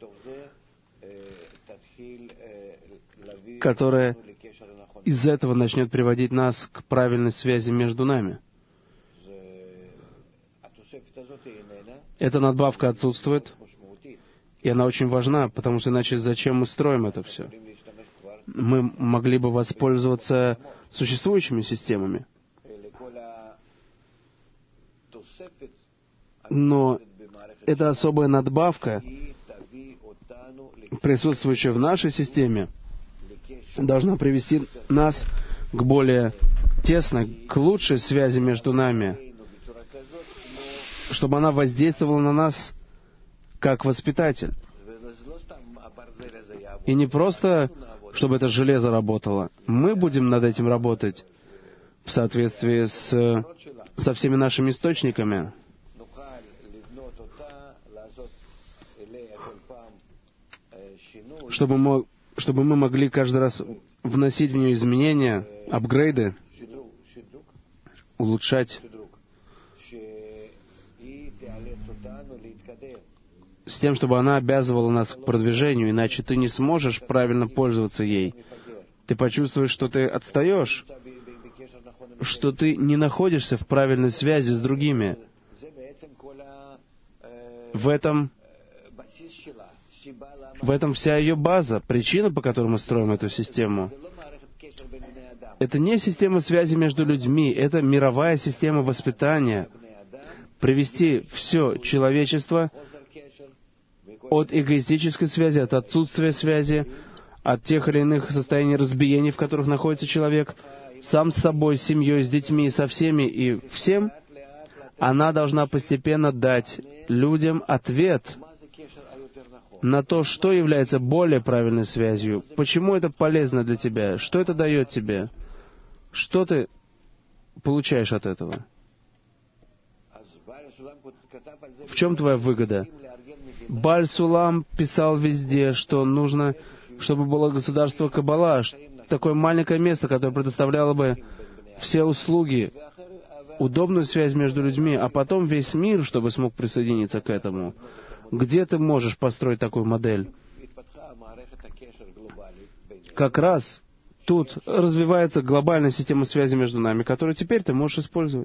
которая из этого начнет приводить нас к правильной связи между нами. Эта надбавка отсутствует, и она очень важна, потому что иначе зачем мы строим это все? Мы могли бы воспользоваться существующими системами, но эта особая надбавка, присутствующая в нашей системе, должна привести нас к более тесной, к лучшей связи между нами, чтобы она воздействовала на нас как воспитатель. И не просто, чтобы это железо работало. Мы будем над этим работать в соответствии с, со всеми нашими источниками. Чтобы мы, чтобы мы могли каждый раз вносить в нее изменения, апгрейды, улучшать, с тем, чтобы она обязывала нас к продвижению, иначе ты не сможешь правильно пользоваться ей. Ты почувствуешь, что ты отстаешь, что ты не находишься в правильной связи с другими. В этом, в этом вся ее база, причина, по которой мы строим эту систему. Это не система связи между людьми, это мировая система воспитания. Привести все человечество от эгоистической связи, от отсутствия связи, от тех или иных состояний разбиений, в которых находится человек, сам с собой, с семьей, с детьми, со всеми и всем, она должна постепенно дать людям ответ на то, что является более правильной связью, почему это полезно для тебя, что это дает тебе, что ты получаешь от этого. В чем твоя выгода? Бааль Сулам писал везде, что нужно, чтобы было государство Каббала, такое маленькое место, которое предоставляло бы все услуги, удобную связь между людьми, а потом весь мир, чтобы смог присоединиться к этому. Где ты можешь построить такую модель? Как раз тут развивается глобальная система связи между нами, которую теперь ты можешь использовать.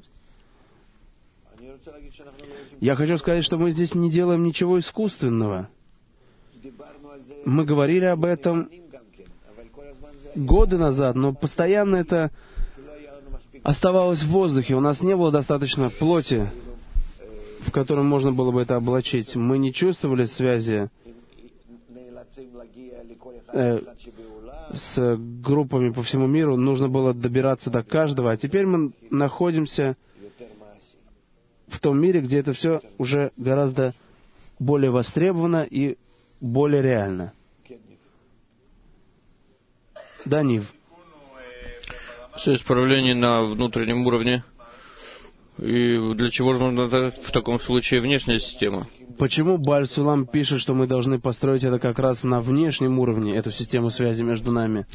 Я хочу сказать, что мы здесь не делаем ничего искусственного. Мы говорили об этом годы назад, но постоянно это оставалось в воздухе. У нас не было достаточно плоти, в котором можно было бы это облачить. Мы не чувствовали связи э, с группами по всему миру. Нужно было добираться до каждого. А теперь мы находимся в том мире, где это все уже гораздо более востребовано и более реально. Да, Нив? Все исправление на внутреннем уровне. И для чего же нужна в таком случае внешняя система? Почему Бааль Сулам пишет, что мы должны построить это как раз на внешнем уровне, эту систему связи между нами?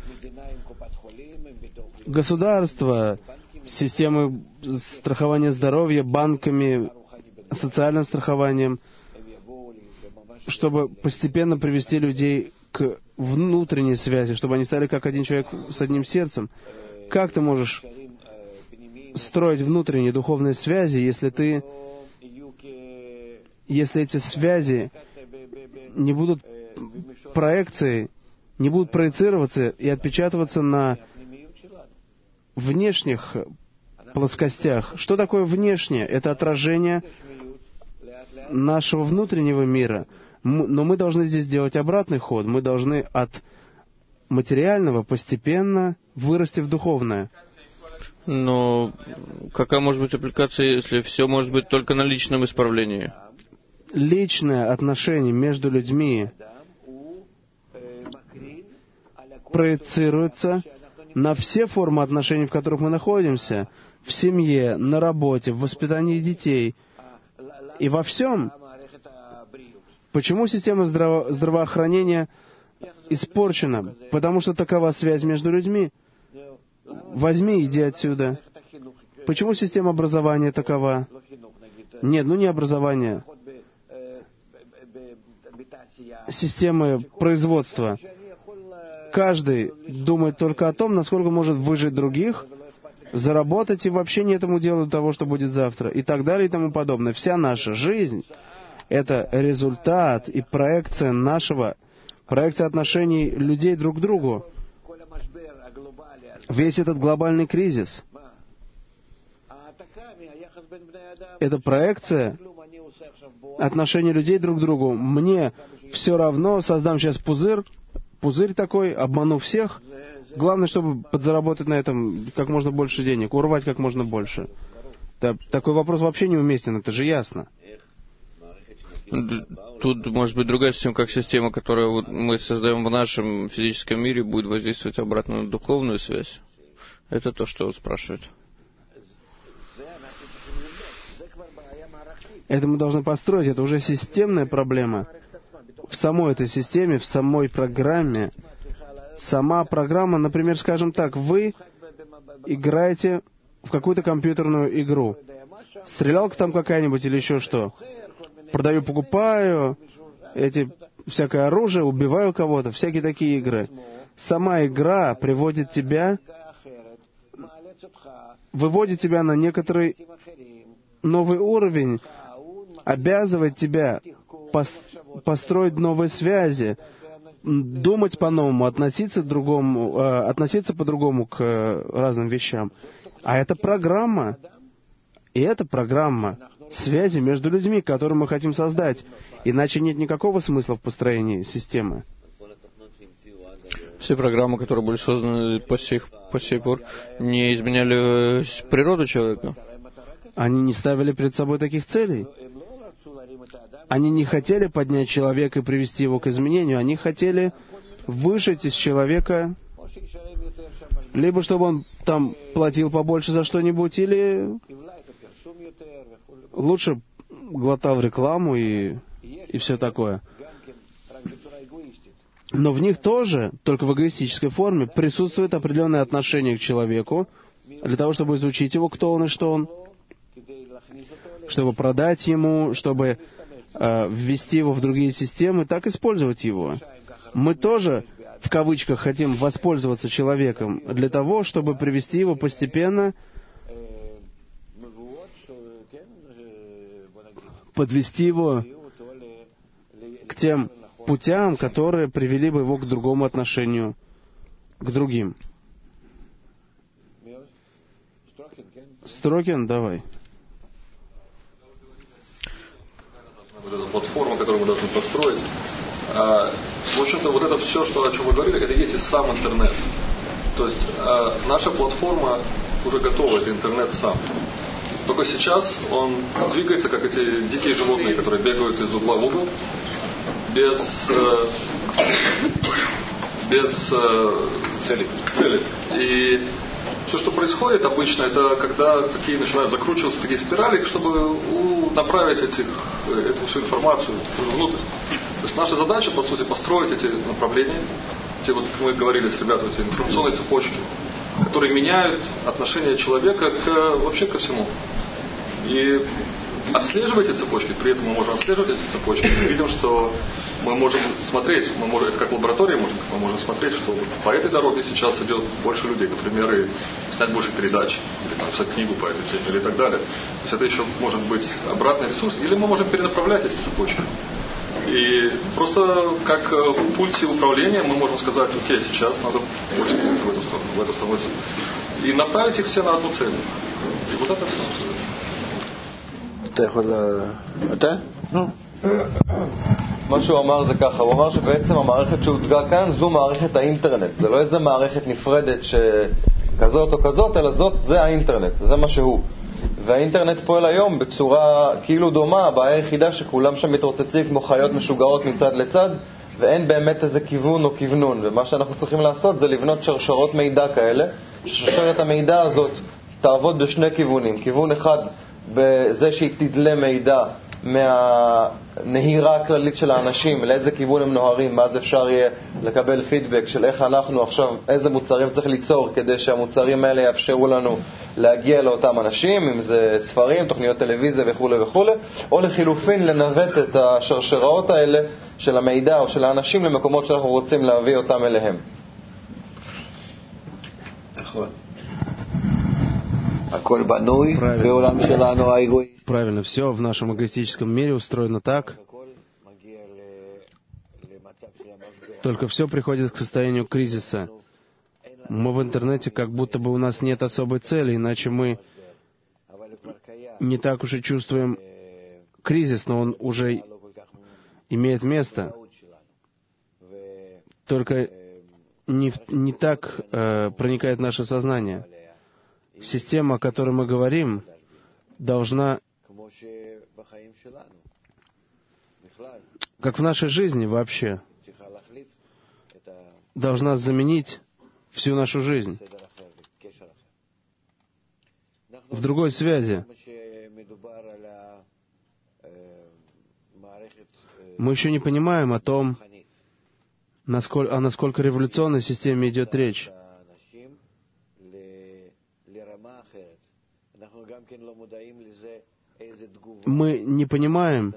Государство, системы страхования здоровья, банками, социальным страхованием, чтобы постепенно привести людей к внутренней связи, чтобы они стали как один человек с одним сердцем. Как ты можешь строить внутренние духовные связи, если ты, если эти связи не будут проекцией, не будут проецироваться и отпечатываться на внешних плоскостях? Что такое внешнее? Это отражение нашего внутреннего мира. Но мы должны здесь сделать обратный ход. Мы должны от материального постепенно вырасти в духовное. Но какая может быть аппликация, если все может быть только на личном исправлении? Личное отношение между людьми проецируется на все формы отношений, в которых мы находимся, в семье, на работе, в воспитании детей и во всем. Почему система здраво- здравоохранения испорчена? Потому что такова связь между людьми. Возьми, иди отсюда. Почему система образования такова? Нет, ну не образование. Системы производства. Каждый думает только о том, насколько может выжить других, заработать, и вообще не этому делу того, что будет завтра, и так далее, и тому подобное. Вся наша жизнь — это результат и проекция нашего, проекция отношений людей друг к другу. Весь этот глобальный кризис — это проекция отношений людей друг к другу. Мне все равно, создам сейчас пузырь, пузырь такой, обману всех. Главное, чтобы подзаработать на этом как можно больше денег, урвать как можно больше. Да, такой вопрос вообще неуместен, это же ясно. Тут может быть другая система, как система, которую мы создаем в нашем физическом мире, будет воздействовать обратно на духовную связь. Это то, что он спрашивает. Это мы должны построить, это уже системная проблема. В самой этой системе, в самой программе, сама программа, например, скажем так, вы играете в какую-то компьютерную игру. стрелялка там какая-нибудь или еще что. Продаю, покупаю, эти, всякое оружие, убиваю кого-то, всякие такие игры. Сама игра приводит тебя, выводит тебя на некоторый новый уровень, обязывает тебя пос- построить новые связи, думать по-новому, относиться, к другому, э, относиться по-другому к э, разным вещам. А это программа, и это программа связи между людьми, которую мы хотим создать. Иначе нет никакого смысла в построении системы. Все программы, которые были созданы по сей, по сей пор, не изменяли природу человека. Они не ставили перед собой таких целей. Они не хотели поднять человека и привести его к изменению. Они хотели выжать из человека, либо чтобы он там платил побольше за что-нибудь, или лучше глотал рекламу и, и все такое. Но в них тоже, только в эгоистической форме, присутствует определенное отношение к человеку, для того, чтобы изучить его, кто он и что он, чтобы продать ему, чтобы э, ввести его в другие системы, так использовать его. Мы тоже, в кавычках, хотим воспользоваться человеком для того, чтобы привести его постепенно, подвести его к тем путям, которые привели бы его к другому отношению, к другим. Строкин, давай. Вот эта платформа, которую мы должны построить. А, в общем-то, вот это все, что, о чем вы говорили, это есть и сам интернет. То есть а, наша платформа уже готова, это интернет сам. Только сейчас он двигается, как эти дикие животные, которые бегают из угла в угол, без, э, без э, цели. цели. И все, что происходит обычно, это когда такие начинают закручиваться такие спирали, чтобы направить этих, эту всю информацию внутрь. То есть наша задача, по сути, построить эти направления, те, вот, как мы говорили с ребятами, эти информационные цепочки, которые меняют отношение человека к, вообще ко всему. И отслеживать эти цепочки, при этом мы можем отслеживать эти цепочки, мы видим, что мы можем смотреть, мы можем, это как в лаборатории, можно, мы можем смотреть, что по этой дороге сейчас идет больше людей, например, и снять больше передач, или там, писать книгу по этой теме, или так далее. То есть это еще может быть обратный ресурс, или мы можем перенаправлять эти цепочки. И просто как в пульте управления мы можем сказать, окей, сейчас надо больше двигаться в эту сторону, в эту сторону. И направить их все на одну цель. И вот это все. אתה יכול... אתה? נו. מה שהוא אמר זה ככה, הוא אמר שבעצם המערכת שהוצגה כאן זו מערכת האינטרנט, זה לא איזה מערכת נפרדת שכזאת או כזאת, אלא זאת, זה האינטרנט, זה מה שהוא. והאינטרנט פועל היום בצורה כאילו דומה, הבעיה היחידה שכולם שם מתרוצצים כמו חיות משוגעות מצד לצד, ואין באמת איזה כיוון או כיוונון, ומה שאנחנו צריכים לעשות זה לבנות שרשרות מידע כאלה, ששרשרת המידע הזאת תעבוד בשני כיוונים, כיוון אחד בזה שהיא תדלה מידע מהנהירה הכללית של האנשים, לאיזה כיוון הם נוהרים, ואז אפשר יהיה לקבל פידבק של איך אנחנו עכשיו, איזה מוצרים צריך ליצור כדי שהמוצרים האלה יאפשרו לנו להגיע לאותם אנשים, אם זה ספרים, תוכניות טלוויזיה וכו' וכו', או לחילופין לנווט את השרשראות האלה של המידע או של האנשים למקומות שאנחנו רוצים להביא אותם אליהם. נכון. הכל בנוי בעולם שלנו האגואי. Правильно, все в нашем эгоистическом мире устроено так. Только все приходит к состоянию кризиса. Мы в интернете как будто бы у нас нет особой цели, иначе мы не так уж и чувствуем кризис, но он уже имеет место. Только не, не так э, проникает наше сознание. Система, о которой мы говорим, должна, как в нашей жизни вообще, должна заменить всю нашу жизнь в другой связи. Мы еще не понимаем о том, насколько, о насколько революционной системе идет речь. мы не понимаем,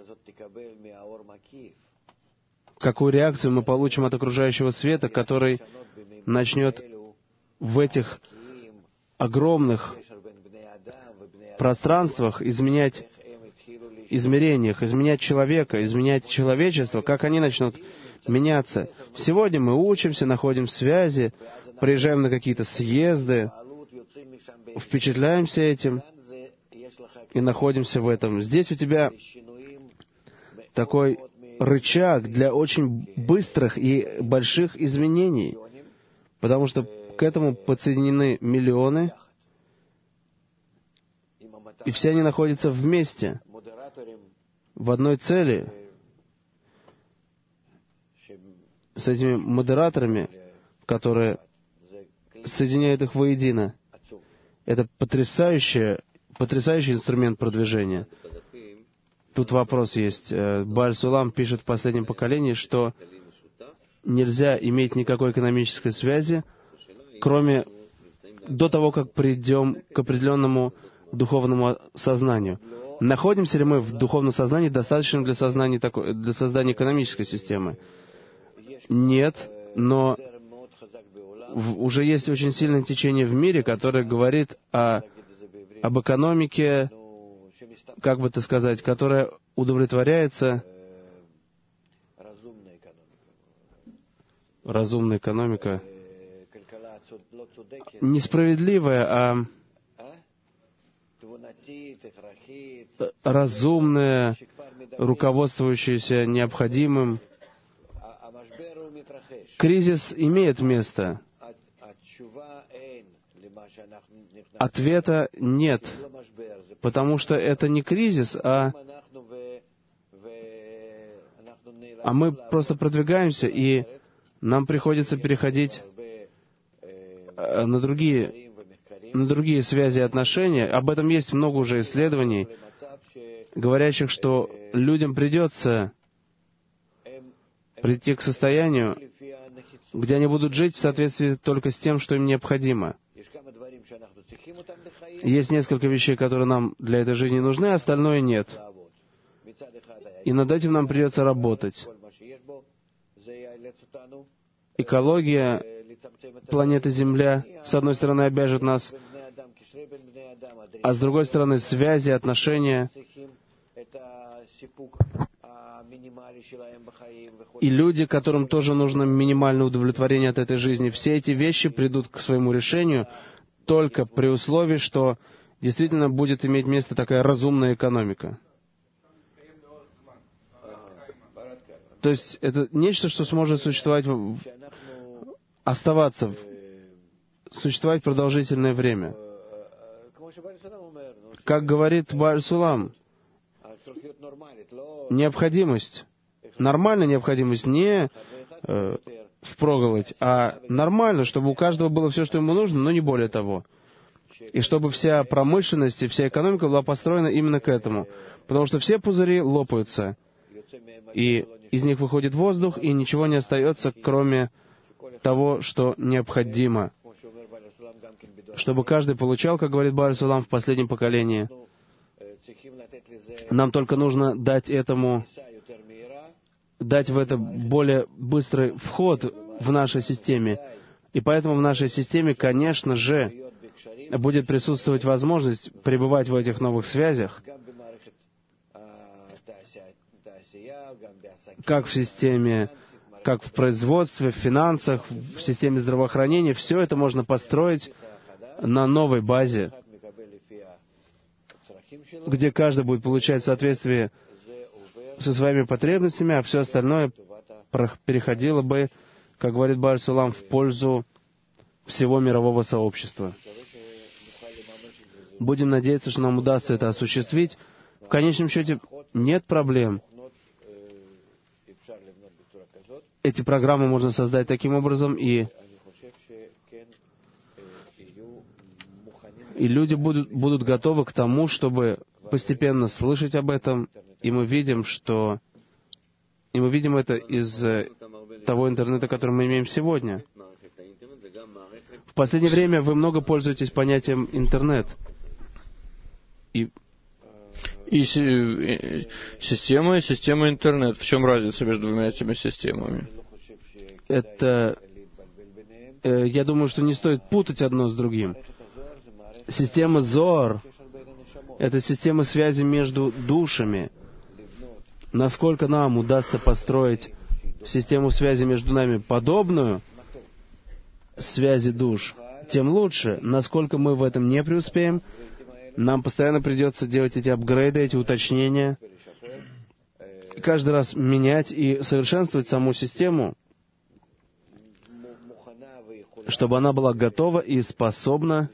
какую реакцию мы получим от окружающего света, который начнет в этих огромных пространствах изменять измерениях, изменять человека, изменять человечество, как они начнут меняться. Сегодня мы учимся, находим связи, приезжаем на какие-то съезды, впечатляемся этим и находимся в этом. Здесь у тебя такой рычаг для очень быстрых и больших изменений, потому что к этому подсоединены миллионы, и все они находятся вместе, в одной цели, с этими модераторами, которые соединяют их воедино. Это потрясающий, потрясающий инструмент продвижения. Тут вопрос есть. Бааль Сулам пишет в последнем поколении, что нельзя иметь никакой экономической связи, кроме до того, как придем к определенному духовному сознанию. Находимся ли мы в духовном сознании достаточно для, сознания такой, для создания экономической системы? Нет, но в, уже есть очень сильное течение в мире, которое говорит о, об экономике, как бы это сказать, которая удовлетворяется... Разумная экономика. Несправедливая, а разумная, руководствующаяся необходимым. Кризис имеет место. Ответа нет, потому что это не кризис, а, а мы просто продвигаемся, и нам приходится переходить на другие, на другие связи и отношения. Об этом есть много уже исследований, говорящих, что людям придется прийти к состоянию, где они будут жить в соответствии только с тем, что им необходимо. Есть несколько вещей, которые нам для этой жизни нужны, а остальное нет. И над этим нам придется работать. Экология планеты Земля, с одной стороны, обяжет нас, а с другой стороны, связи, отношения. И люди, которым тоже нужно минимальное удовлетворение от этой жизни, все эти вещи придут к своему решению только при условии, что действительно будет иметь место такая разумная экономика. То есть это нечто, что сможет существовать, оставаться, существовать продолжительное время. Как говорит Бааль Сулам, необходимость, нормальная необходимость не э, впроголодь, а нормально, чтобы у каждого было все, что ему нужно, но не более того. И чтобы вся промышленность и вся экономика была построена именно к этому. Потому что все пузыри лопаются, и из них выходит воздух, и ничего не остается, кроме того, что необходимо. Чтобы каждый получал, как говорит Бааль Сулам в последнем поколении. Нам только нужно дать этому, дать в это более быстрый вход в нашей системе. И поэтому в нашей системе, конечно же, будет присутствовать возможность пребывать в этих новых связях, как в системе, как в производстве, в финансах, в системе здравоохранения. Все это можно построить на новой базе, где каждый будет получать в соответствии со своими потребностями, а все остальное переходило бы, как говорит Бааль Сулам, в пользу всего мирового сообщества. Будем надеяться, что нам удастся это осуществить. В конечном счете нет проблем. Эти программы можно создать таким образом, и, и люди будут, будут готовы к тому, чтобы постепенно слышать об этом, и мы видим, что и мы видим это из того интернета, который мы имеем сегодня. В последнее время вы много пользуетесь понятием «интернет». И, и, и система, и система интернет. В чем разница между двумя этими системами? Это, э, я думаю, что не стоит путать одно с другим. Система Зоар — это система связи между душами. Насколько нам удастся построить систему связи между нами подобную связи душ, тем лучше. Насколько мы в этом не преуспеем, нам постоянно придется делать эти апгрейды, эти уточнения, каждый раз менять и совершенствовать саму систему, чтобы она была готова и способна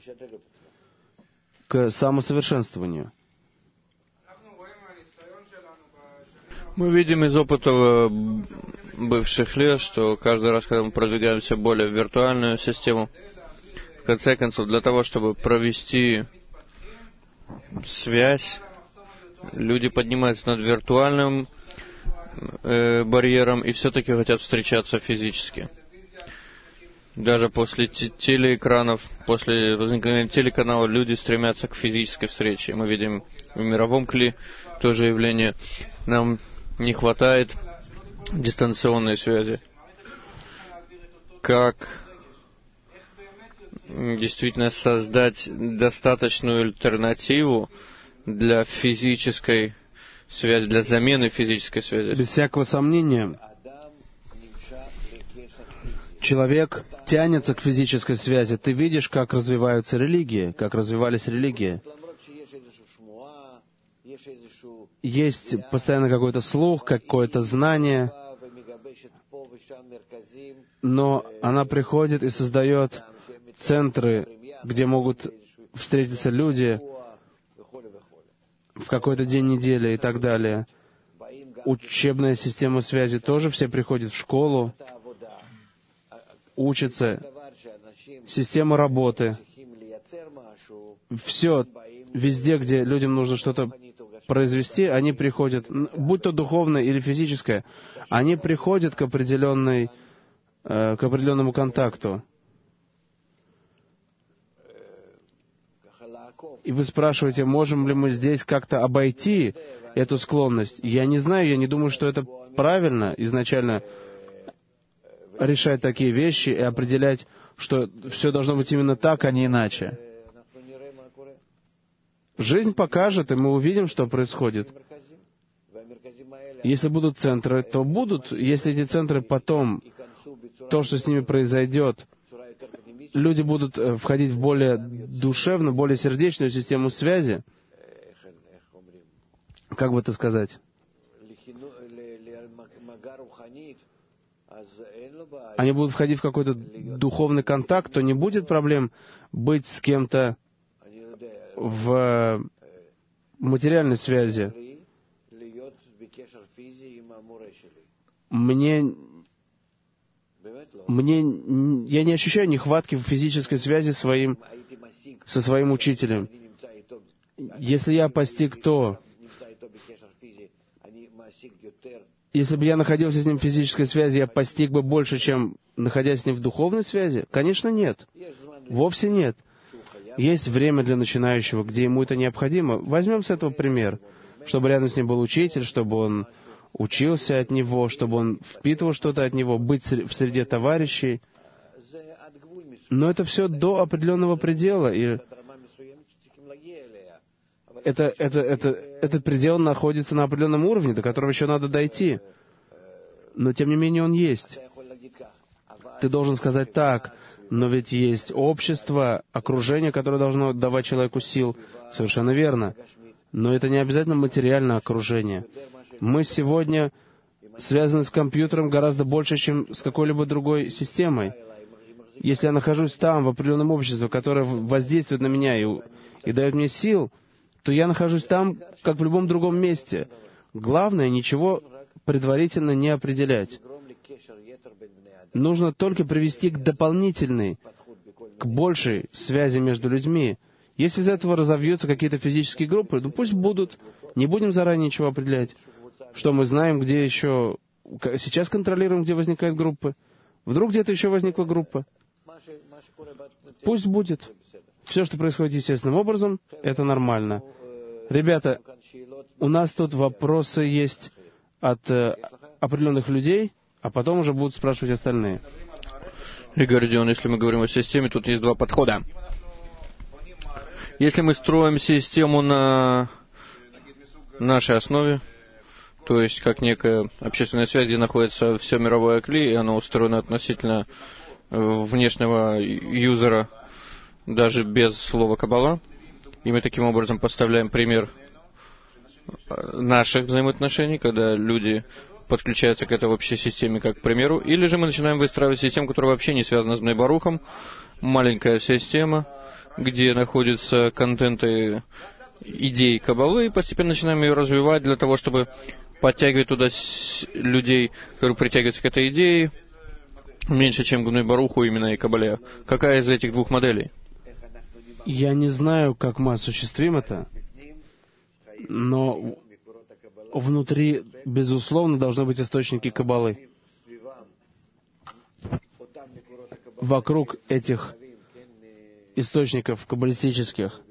к самосовершенствованию. Мы видим из опыта бывших лет, что каждый раз, когда мы продвигаемся более в виртуальную систему, в конце концов, для того, чтобы провести связь, люди поднимаются над виртуальным э, барьером и все-таки хотят встречаться физически. Даже после телеэкранов, после возникновения телеканала, люди стремятся к физической встрече. Мы видим в мировом кли то же явление. Нам не хватает дистанционной связи. Как действительно создать достаточную альтернативу для физической связи, для замены физической связи? Без всякого сомнения, человек тянется к физической связи. Ты видишь, как развиваются религии, как развивались религии. Есть постоянно какой-то слух, какое-то знание, но она приходит и создает центры, где могут встретиться люди в какой-то день недели и так далее. Учебная система связи тоже, все приходят в школу, учатся, система работы. Все, везде, где людям нужно что-то произвести, они приходят, будь то духовное или физическое, они приходят к определенной, э, к определенному контакту. И вы спрашиваете, можем ли мы здесь как-то обойти эту склонность? Я не знаю, я не думаю, что это правильно изначально решать такие вещи и определять, что все должно быть именно так, а не иначе. Жизнь покажет, и мы увидим, что происходит. Если будут центры, то будут. Если эти центры потом, то, что с ними произойдет, люди будут входить в более душевную, более сердечную систему связи, как бы это сказать, они будут входить в какой-то духовный контакт, то не будет проблем быть с кем-то в материальной связи. Мне, мне, я не ощущаю нехватки в физической связи своим, со своим учителем. Если я постиг то, если бы я находился с ним в физической связи, я постиг бы больше, чем находясь с ним в духовной связи? Конечно, нет. Вовсе нет. Есть время для начинающего, где ему это необходимо. Возьмем с этого пример. Чтобы рядом с ним был учитель, чтобы он учился от него, чтобы он впитывал что-то от него, быть в среде товарищей. Но это все до определенного предела, и это, это, это, этот предел находится на определенном уровне, до которого еще надо дойти. Но, тем не менее, он есть. Ты должен сказать так, но ведь есть общество, окружение, которое должно давать человеку сил. Совершенно верно. Но это не обязательно материальное окружение. Мы сегодня связаны с компьютером гораздо больше, чем с какой-либо другой системой. Если я нахожусь там, в определенном обществе, которое воздействует на меня и, и дает мне сил, то я нахожусь там, как в любом другом месте. Главное, ничего предварительно не определять. Нужно только привести к дополнительной, к большей связи между людьми. Если из этого разовьются какие-то физические группы, то пусть будут. Не будем заранее ничего определять. Что мы знаем, где еще... Сейчас контролируем, где возникают группы. Вдруг где-то еще возникла группа. Пусть будет. Все, что происходит естественным образом, это нормально. Ребята, у нас тут вопросы есть от э, определенных людей, а потом уже будут спрашивать остальные. Игорь Дион, если мы говорим о системе, тут есть два подхода. Если мы строим систему на нашей основе, то есть как некая общественная связь, где находится все мировое кли, и оно устроено относительно внешнего юзера, даже без слова «каббала», и мы таким образом подставляем пример наших взаимоотношений, когда люди подключаются к этой общей системе, как к примеру, или же мы начинаем выстраивать систему, которая вообще не связана с Бней Барухом, маленькая система, где находятся контенты идей Каббалы, и постепенно начинаем ее развивать для того, чтобы подтягивать туда людей, которые притягиваются к этой идее, меньше, чем к Бней Баруху именно и Каббале. Какая из этих двух моделей? Я не знаю, как мы осуществим это, но внутри, безусловно, должны быть источники Каббалы. Вокруг этих источников каббалистических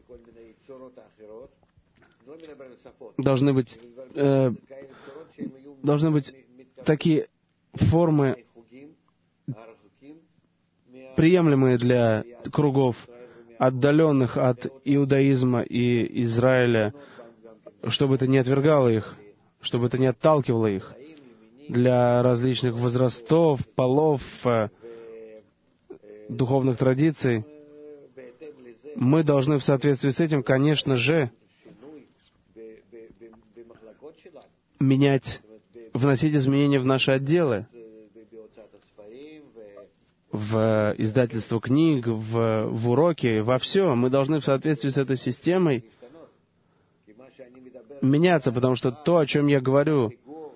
должны быть, э, должны быть такие формы, приемлемые для кругов, отдаленных от иудаизма и Израиля, чтобы это не отвергало их, чтобы это не отталкивало их, для различных возрастов, полов, э, духовных традиций. Мы должны в соответствии с этим, конечно же, менять, вносить изменения в наши отделы, в издательство книг, в, в уроки, во все. Мы должны в соответствии с этой системой меняться, потому что то, о чем я говорю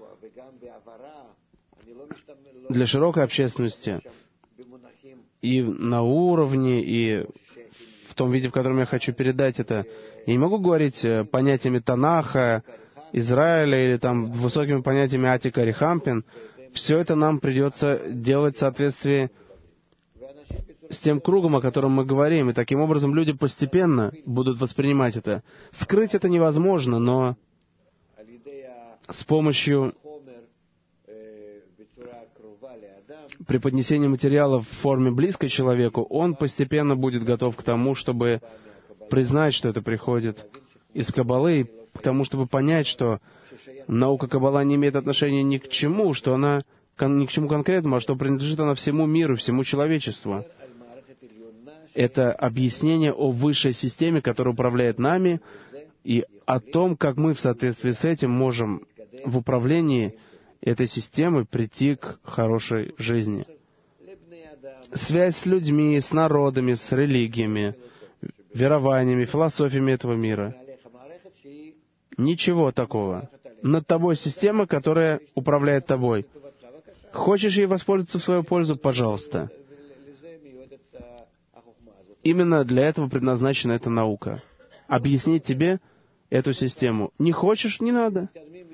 для широкой общественности, и на уровне, и в том виде, в котором я хочу передать это, я не могу говорить понятиями Танаха, Израиля или там высокими понятиями Атика и Рихампин. Все это нам придется делать в соответствии с тем кругом, о котором мы говорим. И таким образом люди постепенно будут воспринимать это. Скрыть это невозможно, но с помощью преподнесения материала в форме близкой человеку, он постепенно будет готов к тому, чтобы признать, что это приходит из Каббалы, к тому, чтобы понять, что наука Каббала не имеет отношения ни к чему, что она ни к чему конкретному, а что принадлежит она всему миру, всему человечеству. Это объяснение о высшей системе, которая управляет нами, и о том, как мы в соответствии с этим можем в управлении этой системой прийти к хорошей жизни. Связь с людьми, с народами, с религиями, верованиями, философиями этого мира. Ничего такого. Над тобой система, которая управляет тобой. Хочешь ей воспользоваться в свою пользу? Пожалуйста. Именно для этого предназначена эта наука. Объяснить тебе эту систему. Не хочешь? Не надо.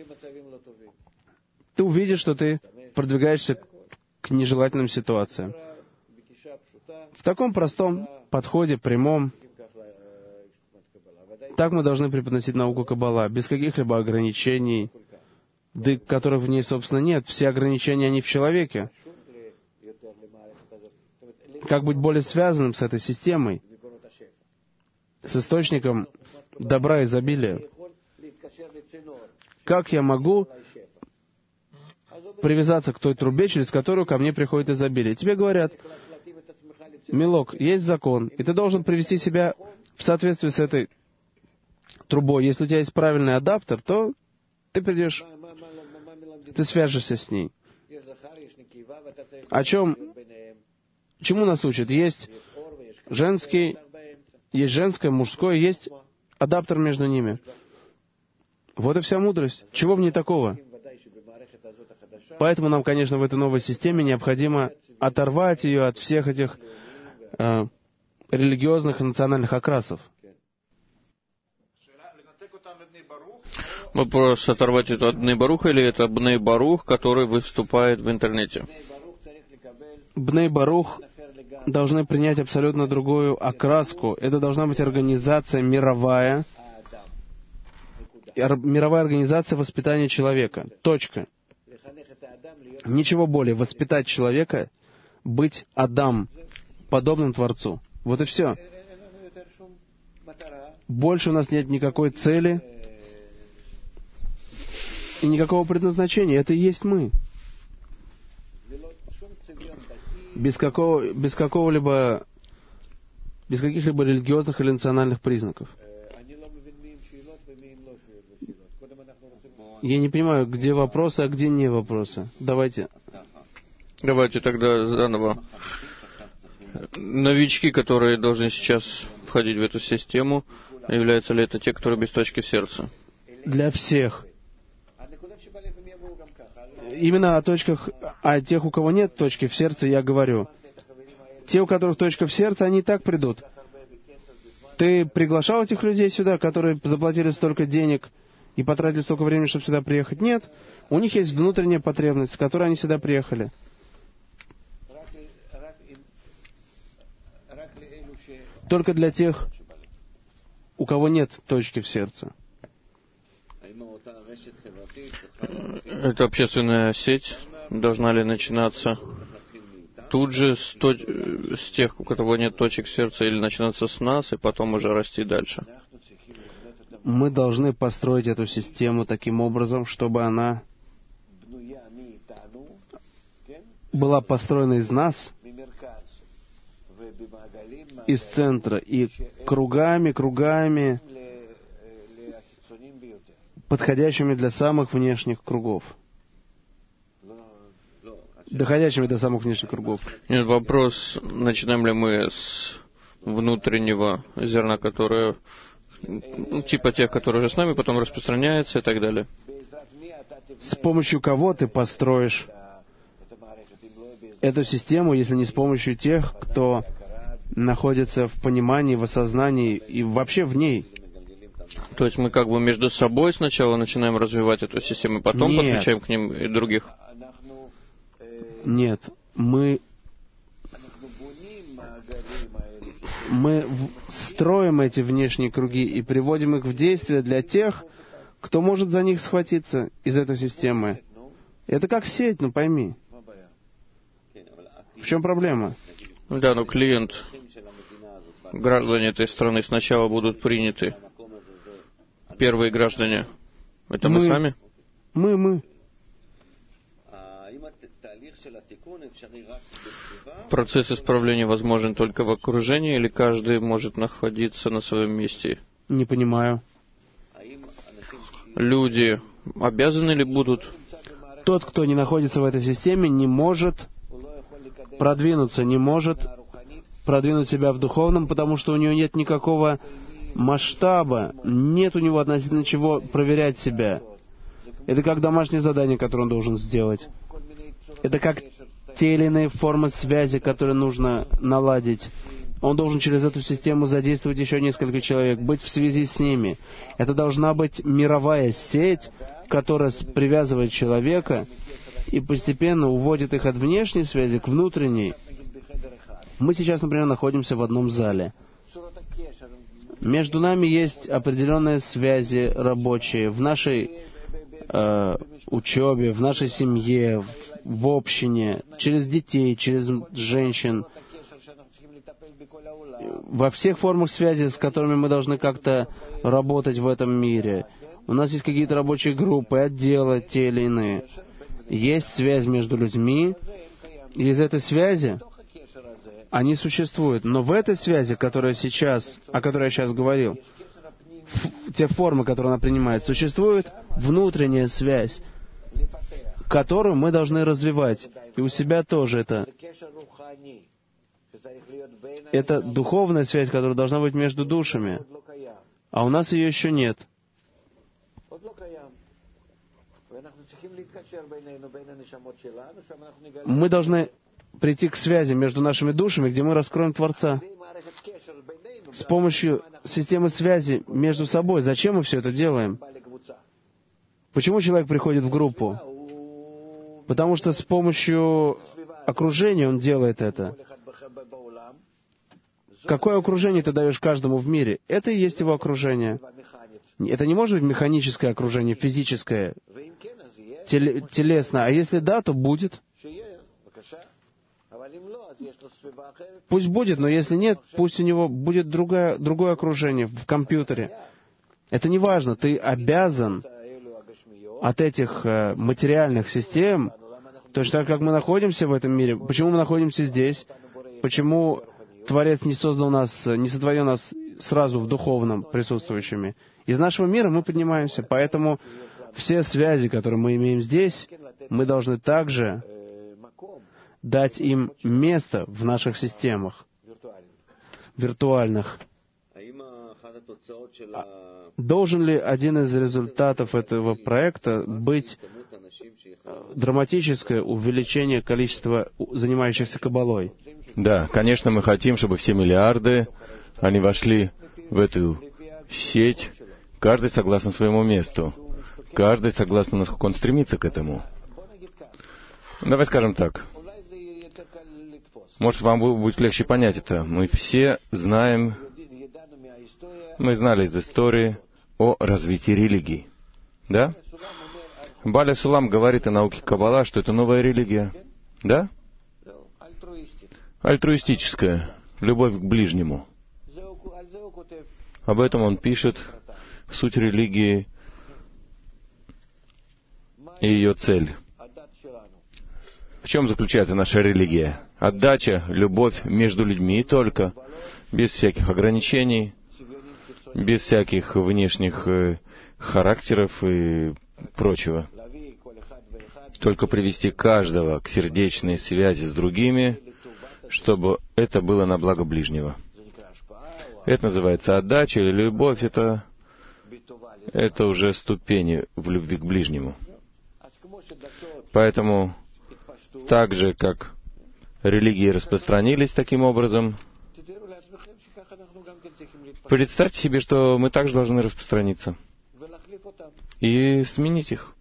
Ты увидишь, что ты продвигаешься к нежелательным ситуациям. В таком простом подходе, прямом, так мы должны преподносить науку Каббала, без каких-либо ограничений, да которых в ней, собственно, нет. Все ограничения, они в человеке. Как быть более связанным с этой системой, с источником добра и изобилия? Как я могу привязаться к той трубе, через которую ко мне приходит изобилие? Тебе говорят: милок, есть закон, и ты должен привести себя в соответствии с этой трубой. Если у тебя есть правильный адаптер, то ты придешь, ты свяжешься с ней. О чем, чему нас учат? Есть женский, есть женское, мужское, есть адаптер между ними. Вот и вся мудрость. Чего в ней такого? Поэтому нам, конечно, в этой новой системе необходимо оторвать ее от всех этих э, религиозных и национальных окрасов. Вопрос, оторвать это от Бней Баруха или это Бней Барух, который выступает в интернете? Бней Барух должны принять абсолютно другую окраску. Это должна быть организация мировая, мировая организация воспитания человека. Точка. Ничего более. Воспитать человека, быть Адам, подобным Творцу. Вот и все. Больше у нас нет никакой цели и никакого предназначения. Это и есть мы. Без какого, без какого-либо, без каких-либо религиозных или национальных признаков. Я не понимаю, где вопросы, а где не вопросы. Давайте. Давайте тогда заново. Новички, которые должны сейчас входить в эту систему, являются ли это те, которые без точки в сердце? Для всех. Именно о точках, о тех, у кого нет точки в сердце, я говорю. Те, у которых точка в сердце, они и так придут. Ты приглашал этих людей сюда, которые заплатили столько денег и потратили столько времени, чтобы сюда приехать? Нет. У них есть внутренняя потребность, с которой они сюда приехали. Только для тех, у кого нет точки в сердце. Эта общественная сеть должна ли начинаться тут же с, то... с тех, у кого нет точек сердца, или начинаться с нас, и потом уже расти дальше? Мы должны построить эту систему таким образом, чтобы она была построена из нас, из центра, и кругами, кругами, подходящими для самых внешних кругов. Доходящими до самых внешних кругов. Нет, вопрос, начинаем ли мы с внутреннего зерна, которое, ну, типа тех, которые уже с нами, потом распространяется и так далее. С помощью кого ты построишь эту систему, если не с помощью тех, кто находится в понимании, в осознании и вообще в ней? То есть мы как бы между собой сначала начинаем развивать эту систему, потом Нет. подключаем к ним и других? Нет. Мы, мы строим эти внешние круги и приводим их в действие для тех, кто может за них схватиться из этой системы. Это как сеть, ну пойми. В чем проблема? Да, но клиент, граждане этой страны сначала будут приняты. Первые граждане. Это мы, мы сами? Мы, мы. Процесс исправления возможен только в окружении, или каждый может находиться на своем месте? Не понимаю. Люди обязаны ли будут? Тот, кто не находится в этой системе, не может продвинуться, не может продвинуть себя в духовном, потому что у него нет никакого масштаба, нет у него относительно чего проверять себя. Это как домашнее задание, которое он должен сделать. Это как те или иные формы связи, которые нужно наладить. Он должен через эту систему задействовать еще несколько человек, быть в связи с ними. Это должна быть мировая сеть, которая привязывает человека и постепенно уводит их от внешней связи к внутренней. Мы сейчас, например, находимся в одном зале. Между нами есть определенные связи рабочие в нашей э, учебе, в нашей семье, в, в общине, через детей, через женщин, во всех формах связи, с которыми мы должны как-то работать в этом мире. У нас есть какие-то рабочие группы, отделы, те или иные. Есть связь между людьми, и из этой связи они существуют. Но в этой связи, которая сейчас, о которой я сейчас говорил, в, те формы, которые она принимает, существует внутренняя связь, которую мы должны развивать. И у себя тоже это. Это духовная связь, которая должна быть между душами. А у нас ее еще нет. Мы должны прийти к связи между нашими душами, где мы раскроем Творца. С помощью системы связи между собой. Зачем мы все это делаем? Почему человек приходит в группу? Потому что с помощью окружения он делает это. Какое окружение ты даешь каждому в мире? Это и есть его окружение. Это не может быть механическое окружение, физическое, теле, телесное. А если да, то будет. Пусть будет, но если нет, пусть у него будет другое, другое окружение в компьютере. Это не важно. Ты обязан от этих э, материальных систем, точно так, как мы находимся в этом мире. Почему мы находимся здесь? Почему Творец не создал нас, не сотворил нас сразу в духовном присутствующими? Из нашего мира мы поднимаемся, поэтому все связи, которые мы имеем здесь, мы должны также дать им место в наших системах виртуальных. Должен ли один из результатов этого проекта быть драматическое увеличение количества занимающихся каббалой? Да, конечно, мы хотим, чтобы все миллиарды, они вошли в эту сеть, каждый согласно своему месту, каждый согласно, насколько он стремится к этому. Давай скажем так. Может, вам будет легче понять это. Мы все знаем, мы знали из истории о развитии религий. Да? Баля Сулам говорит о науке Каббала, что это новая религия. Да? Альтруистическая. Любовь к ближнему. Об этом он пишет. Суть религии и ее цель. В чем заключается наша религия? Отдача, любовь между людьми и только, без всяких ограничений, без всяких внешних э, характеров и прочего. Только привести каждого к сердечной связи с другими, чтобы это было на благо ближнего. Это называется отдача или любовь, это, это уже ступени в любви к ближнему. Поэтому, так же, как религии распространились таким образом, представьте себе, что мы также должны распространиться и сменить их.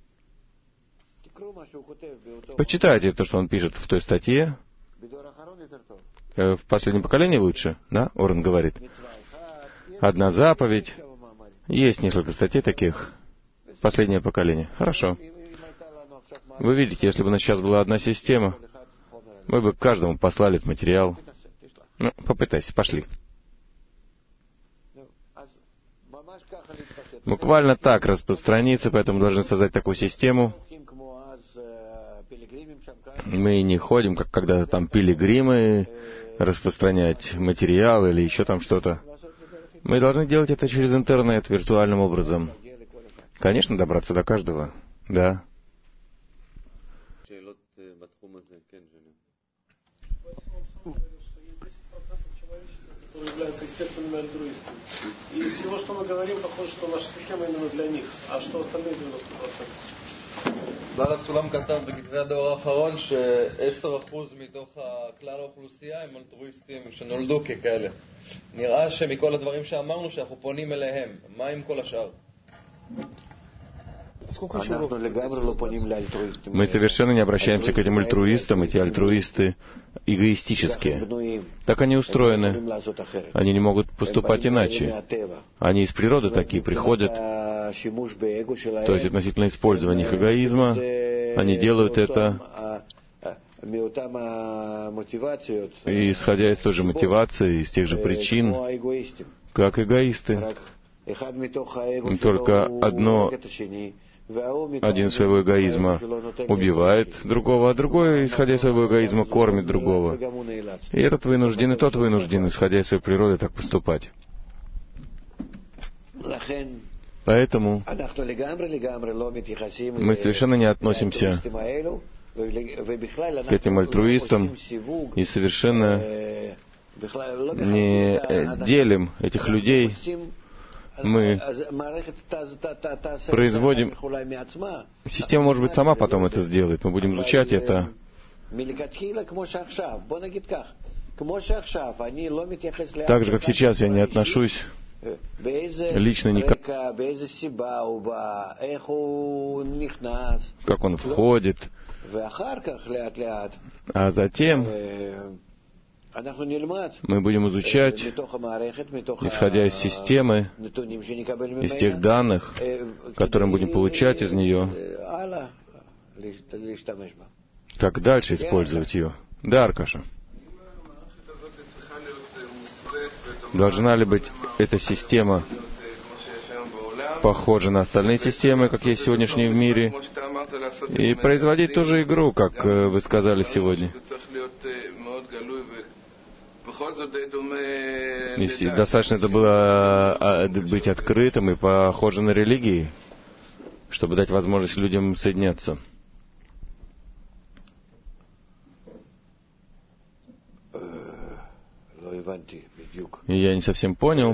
Почитайте то, что он пишет в той статье. В последнем поколении лучше, да? Орен говорит. Одна заповедь. Есть несколько статей таких. Последнее поколение. Хорошо. Вы видите, если бы у нас сейчас была одна система, мы бы каждому послали этот материал. Ну, попытайся, пошли. Буквально так распространиться, поэтому должны создать такую систему. Мы не ходим, как когда там пилигримы, распространять материал или еще там что-то. Мы должны делать это через интернет, виртуальным образом. Конечно, добраться до каждого. Да. Являются естественными альтруистами. И из всего, что мы говорим, похоже, что наша система именно для них, а что остальные девяносто процентов. בעל הסולם כתב בכתבי הדור האחרון ש-עשרה אחוז מתוך כלל האוכלוסייה הם אלטרואיסטים שנולדו ככאלה. נראה שמכל הדברים שאמרנו שאנחנו פונים אליהם. מה עם כל השאר? Мы совершенно не обращаемся к этим альтруистам, эти альтруисты эгоистические. Так они устроены. Они не могут поступать иначе. Они из природы такие приходят. То есть относительно использования их эгоизма, они делают это, и исходя из той же мотивации, из тех же причин, как эгоисты. Только одно... Один своего эгоизма убивает другого, а другой, исходя из своего эгоизма, кормит другого. И этот вынужден, и тот вынужден, исходя из своей природы, так поступать. Поэтому мы совершенно не относимся к этим альтруистам и совершенно не делим этих людей. Мы производим... Система, может быть, сама потом это сделает. Мы будем изучать это. Так же, как сейчас, я не отношусь лично никак, как он входит, а затем Мы будем изучать, исходя из системы, из тех данных, которые мы будем получать из нее, как дальше использовать ее. Да, Аркаша? Должна ли быть эта система похожа на остальные системы, как есть сегодняшние в мире, и производить ту же игру, как вы сказали сегодня? Если достаточно это было быть открытым и похоже на религии, чтобы дать возможность людям соединяться. Я не совсем понял,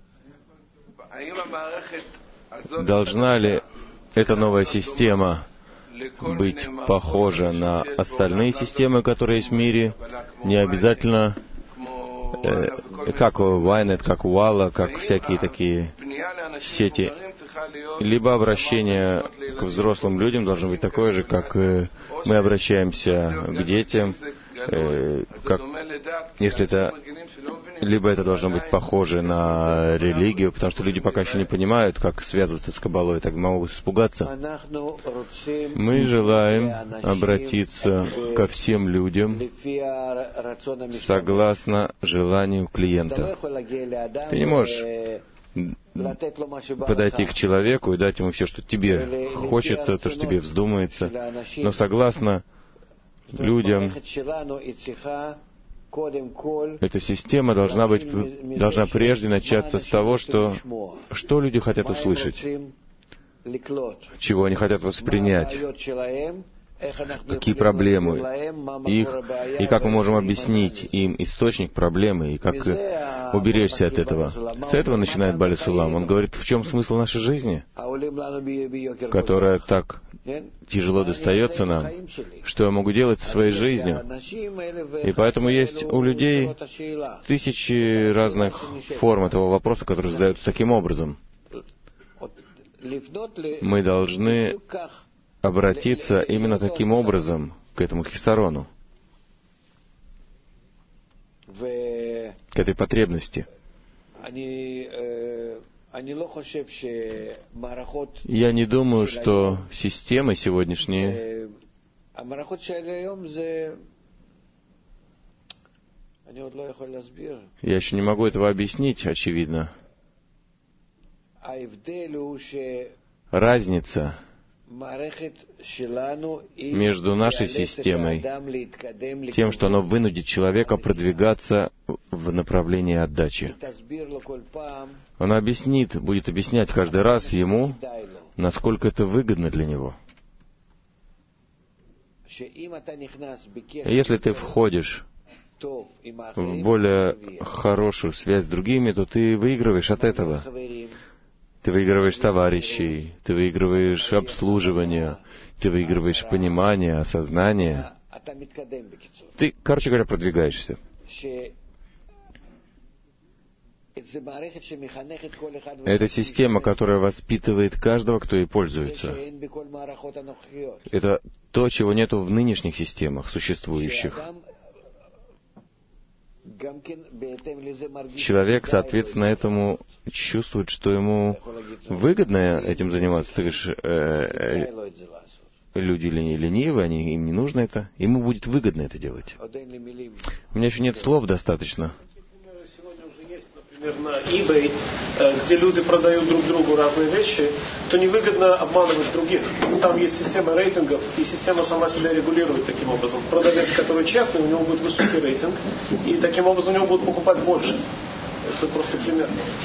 должна ли эта новая система быть похожа на остальные системы, которые есть в мире, не обязательно э, как у Вайнет, как у Вала, как всякие такие сети. Либо обращение к взрослым людям должно быть такое же, как э, мы обращаемся к детям, э, как, если это, либо это должно быть похоже на религию, потому что люди пока еще не понимают, как связываться с Каббалой, так могут испугаться. Мы желаем обратиться ко всем людям согласно желанию клиента. Ты не можешь подойти к человеку и дать ему все, что тебе хочется, то, что тебе вздумается, но согласно людям эта система должна быть, должна прежде начаться с того, что, что люди хотят услышать, чего они хотят воспринять, какие проблемы их, и как мы можем объяснить им источник проблемы, и как уберечься от этого. С этого начинает Бали Сулам. Он говорит, в чем смысл нашей жизни, которая так тяжело достается нам, что я могу делать со своей жизнью. И поэтому есть у людей тысячи разных форм этого вопроса, которые задаются таким образом. Мы должны обратиться именно таким образом к этому хисарону, к этой потребности. Я не думаю, что системы сегодняшние, я еще не могу этого объяснить, очевидно. Разница между нашей системой, тем, что она вынудит человека продвигаться в направлении отдачи. Она объяснит, будет объяснять каждый раз ему, насколько это выгодно для него. Если ты входишь в более хорошую связь с другими, то ты выигрываешь от этого. Ты выигрываешь товарищей, ты выигрываешь обслуживание, ты выигрываешь понимание, осознание. Ты, короче говоря, продвигаешься. Это система, которая воспитывает каждого, кто ей пользуется. Это то, чего нету в нынешних системах, существующих. Человек, соответственно, этому чувствует, что ему выгодно этим заниматься. Ты говоришь, э, э, люди ленивые, они, им не нужно это. Ему будет выгодно это делать. У меня еще нет слов достаточно. Например, на eBay, где люди продают друг другу разные вещи, то невыгодно обманывать других. Там есть система рейтингов, и система сама себя регулирует таким образом. Продавец, который честный, у него будет высокий рейтинг, и таким образом у него будут покупать больше. Это просто пример.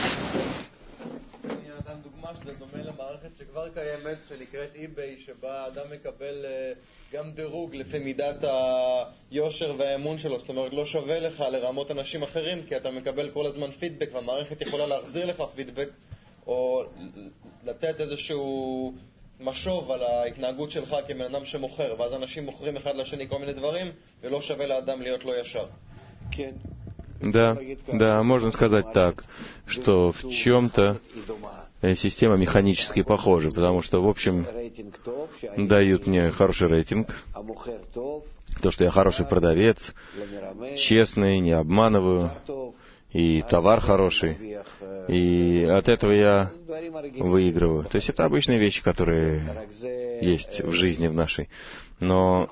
שכבר קיימת, שנקראת eBay, שבה האדם מקבל גם דירוג לפי מידת היושר והאמון שלו. זאת אומרת, לא שווה לך לרמות אנשים אחרים, כי אתה מקבל כל הזמן פידבק, והמערכת יכולה להחזיר לך פידבק, או לתת איזשהו משוב על ההתנהגות שלך כבן אדם שמוכר, ואז אנשים מוכרים אחד לשני כל מיני דברים, ולא שווה לאדם להיות לא ישר. כן. Да, да, можно сказать так, что в чем-то система механически похожа, потому что, в общем, дают мне хороший рейтинг, то, что я хороший продавец, честный, не обманываю, и товар хороший, и от этого я выигрываю. То есть это обычные вещи, которые есть в жизни в нашей. Но,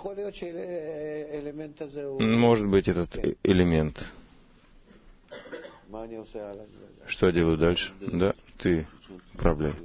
может быть, этот элемент. Что я делаю дальше? Да, ты управляй.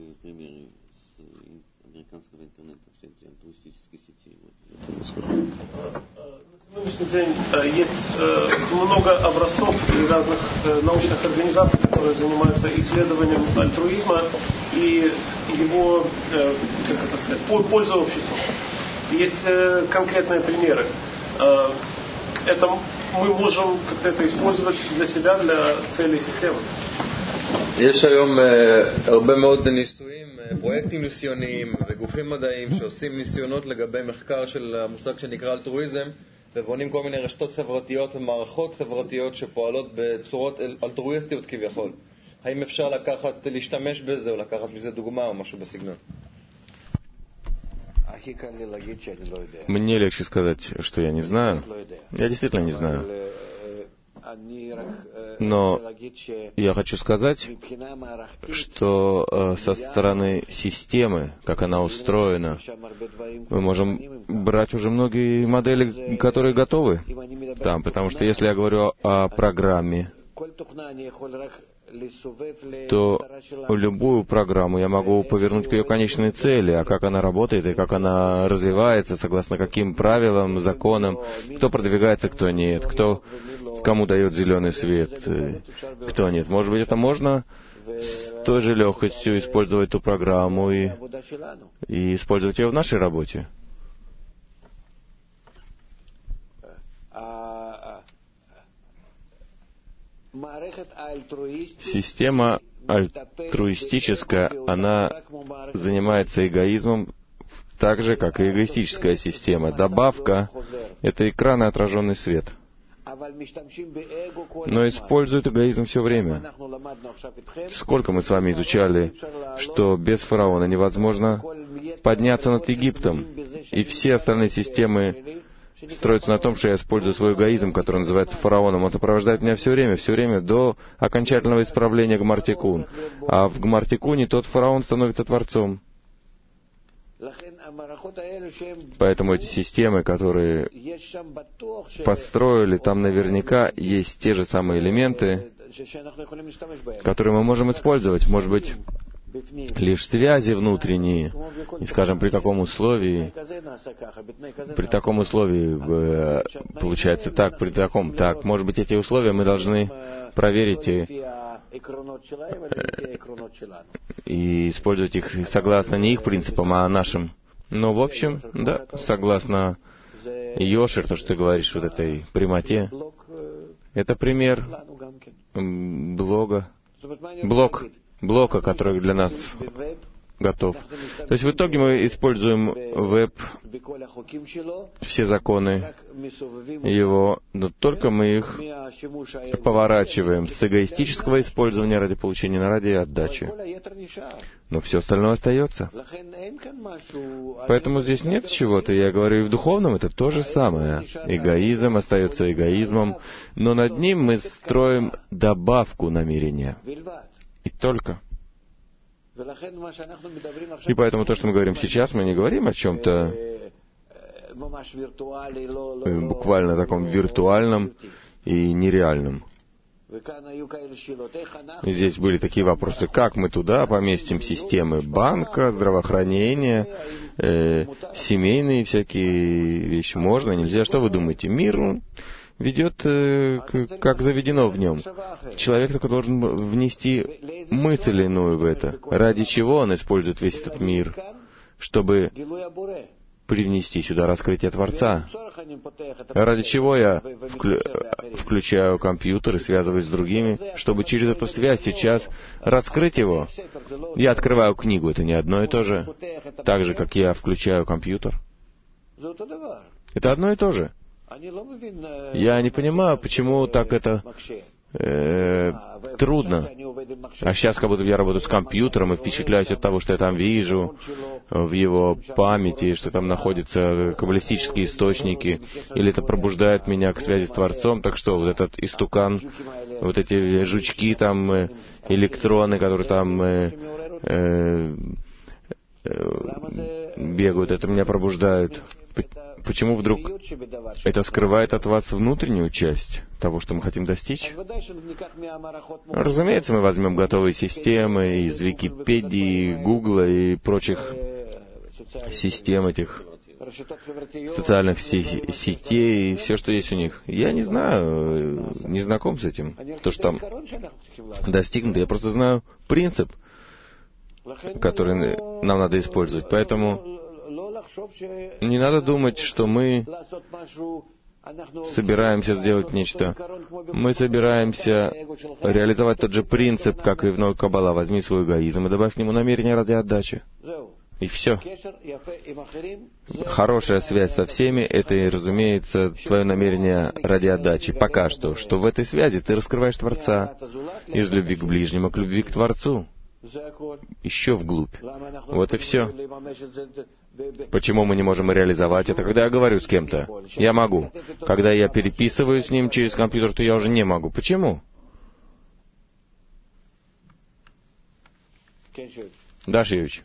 На сегодняшний день есть много образцов и разных научных организаций, которые занимаются исследованием альтруизма и его, как это сказать, пользы обществу. Есть конкретные примеры. Это мы можем как-то это использовать для себя, для целей системы. יש היום הרבה מאוד ניסויים, פרויקטים ניסיוניים וגופים מדעיים שעושים ניסיונות לגבי מחקר של המושג שנקרא אלטרואיזם, ובונים כל מיני רשתות חברתיות ומערכות חברתיות שפועלות בצורות אלטרואיסטיות כביכול. האם אפשר לקחת, להשתמש בזה או לקחת מזה דוגמה או משהו בסגנון? Мне легче сказать, что я не знаю. Я действительно не знаю. Но я хочу сказать, что э, со стороны системы, как она устроена, мы можем брать уже многие модели, которые готовы там, потому что если я говорю о программе, то любую программу я могу повернуть к ее конечной цели, а как она работает и как она развивается, согласно каким правилам, законам, кто продвигается, кто нет, кто кому дает зеленый свет, кто нет. Может быть, это можно с той же легкостью использовать эту программу и, и использовать ее в нашей работе. Система альтруистическая, она занимается эгоизмом так же, как и эгоистическая система. Добавка — это экран и отраженный свет. Но используют эгоизм все время. Сколько мы с вами изучали, что без фараона невозможно подняться над Египтом, и все остальные системы строятся на том, что я использую свой эгоизм, который называется фараоном. Он сопровождает меня все время, все время до окончательного исправления Гмар-Тикун. А в Гмар-Тикуне тот фараон становится творцом. Поэтому эти системы, которые построили, там наверняка есть те же самые элементы, которые мы можем использовать. Может быть, лишь связи внутренние, и, скажем, при каком условии, при таком условии э, получается так, при таком так. Может быть, эти условия мы должны проверить и, э, и использовать их согласно не их принципам, а нашим. Но, в общем, да, согласно Йошер, то, что ты говоришь, вот этой прямоте, это пример блога, блок, блока, который для нас готов. То есть в итоге мы используем веб, все законы его, но только мы их поворачиваем с эгоистического использования ради получения на ради отдачи. Но все остальное остается. Поэтому здесь нет чего-то. Я говорю, и в духовном это то же самое. Эгоизм остается эгоизмом, но над ним мы строим добавку намерения. И только. И поэтому то, что мы говорим сейчас, мы не говорим о чем-то буквально таком виртуальном и нереальном. И здесь были такие вопросы, как мы туда поместим системы банка, здравоохранения, э, семейные всякие вещи. Можно, нельзя? Что вы думаете? Мир он ведет, э, как заведено в нем. Человек только должен внести мысль иную в это. Ради чего он использует весь этот мир? Чтобы привнести сюда раскрытие Творца. Ради чего я вклю... включаю компьютер и связываюсь с другими? Чтобы через эту связь сейчас раскрыть его. Я открываю книгу, это не одно и то же. Так же, как я включаю компьютер. Это одно и то же. Я не понимаю, почему так это э, трудно. А сейчас как будто я работаю с компьютером и впечатляюсь от того, что я там вижу в его памяти, что там находятся каббалистические источники, или это пробуждает меня к связи с Творцом. Так что, вот этот истукан, вот эти жучки там, э, электроны, которые там э, э, э, бегают, это меня пробуждает. Почему вдруг это скрывает от вас внутреннюю часть того, что мы хотим достичь? Разумеется, мы возьмем готовые системы из Википедии, Гугла и прочих систем этих социальных сетей и все, что есть у них. Я не знаю, не знаком с этим, то, что там достигнуто. Я просто знаю принцип, который нам надо использовать. Поэтому не надо думать, что мы собираемся сделать нечто. Мы собираемся реализовать тот же принцип, как и в Новой Каббала. Возьми свой эгоизм и добавь к нему намерение ради отдачи. И все. Хорошая связь со всеми — это, разумеется, твое намерение ради отдачи. Пока что. Что в этой связи ты раскрываешь Творца из любви к ближнему к любви к Творцу. Еще вглубь. Вот и все. Почему мы не можем реализовать это? Когда я говорю с кем-то, я могу. Когда я переписываю с ним через компьютер, то я уже не могу. Почему? Дашевич.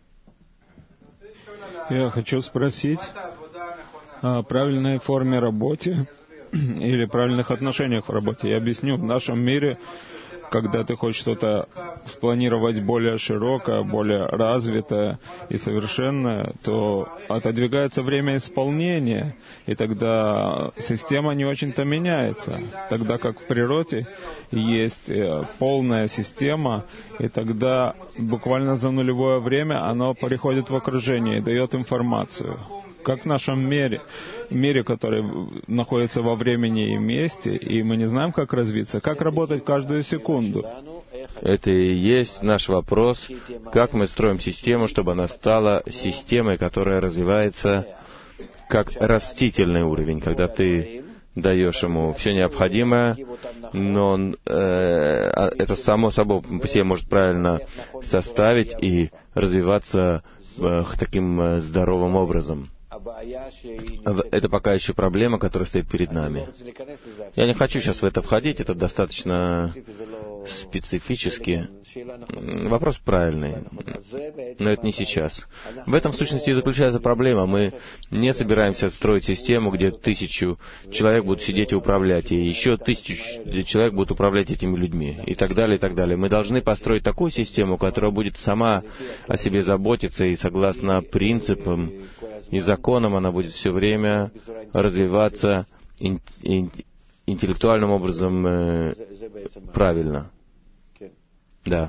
Я хочу спросить о правильной форме работы или правильных отношениях в работе. Я объясню. В нашем мире, когда ты хочешь что-то спланировать более широкое, более развитое и совершенное, то отодвигается время исполнения, и тогда система не очень-то меняется. Тогда как в природе есть полная система, и тогда буквально за нулевое время оно приходит в окружение и дает информацию. Как в нашем мире, мире, который находится во времени и месте, и мы не знаем, как развиться, как работать каждую секунду. Это и есть наш вопрос, как мы строим систему, чтобы она стала системой, которая развивается как растительный уровень, когда ты даешь ему все необходимое, но он, э, это само собой по себе может правильно составить и развиваться э, таким э, здоровым образом. Это пока еще проблема, которая стоит перед нами. Я не хочу сейчас в это входить, это достаточно специфически. Вопрос правильный, но это не сейчас. В этом, в сущности, и заключается проблема. Мы не собираемся строить систему, где тысячу человек будут сидеть и управлять, и еще тысячу человек будут управлять этими людьми, и так далее, и так далее. Мы должны построить такую систему, которая будет сама о себе заботиться, и согласно принципам и законам она будет все время развиваться ин- ин- интеллектуальным образом э, правильно. Да.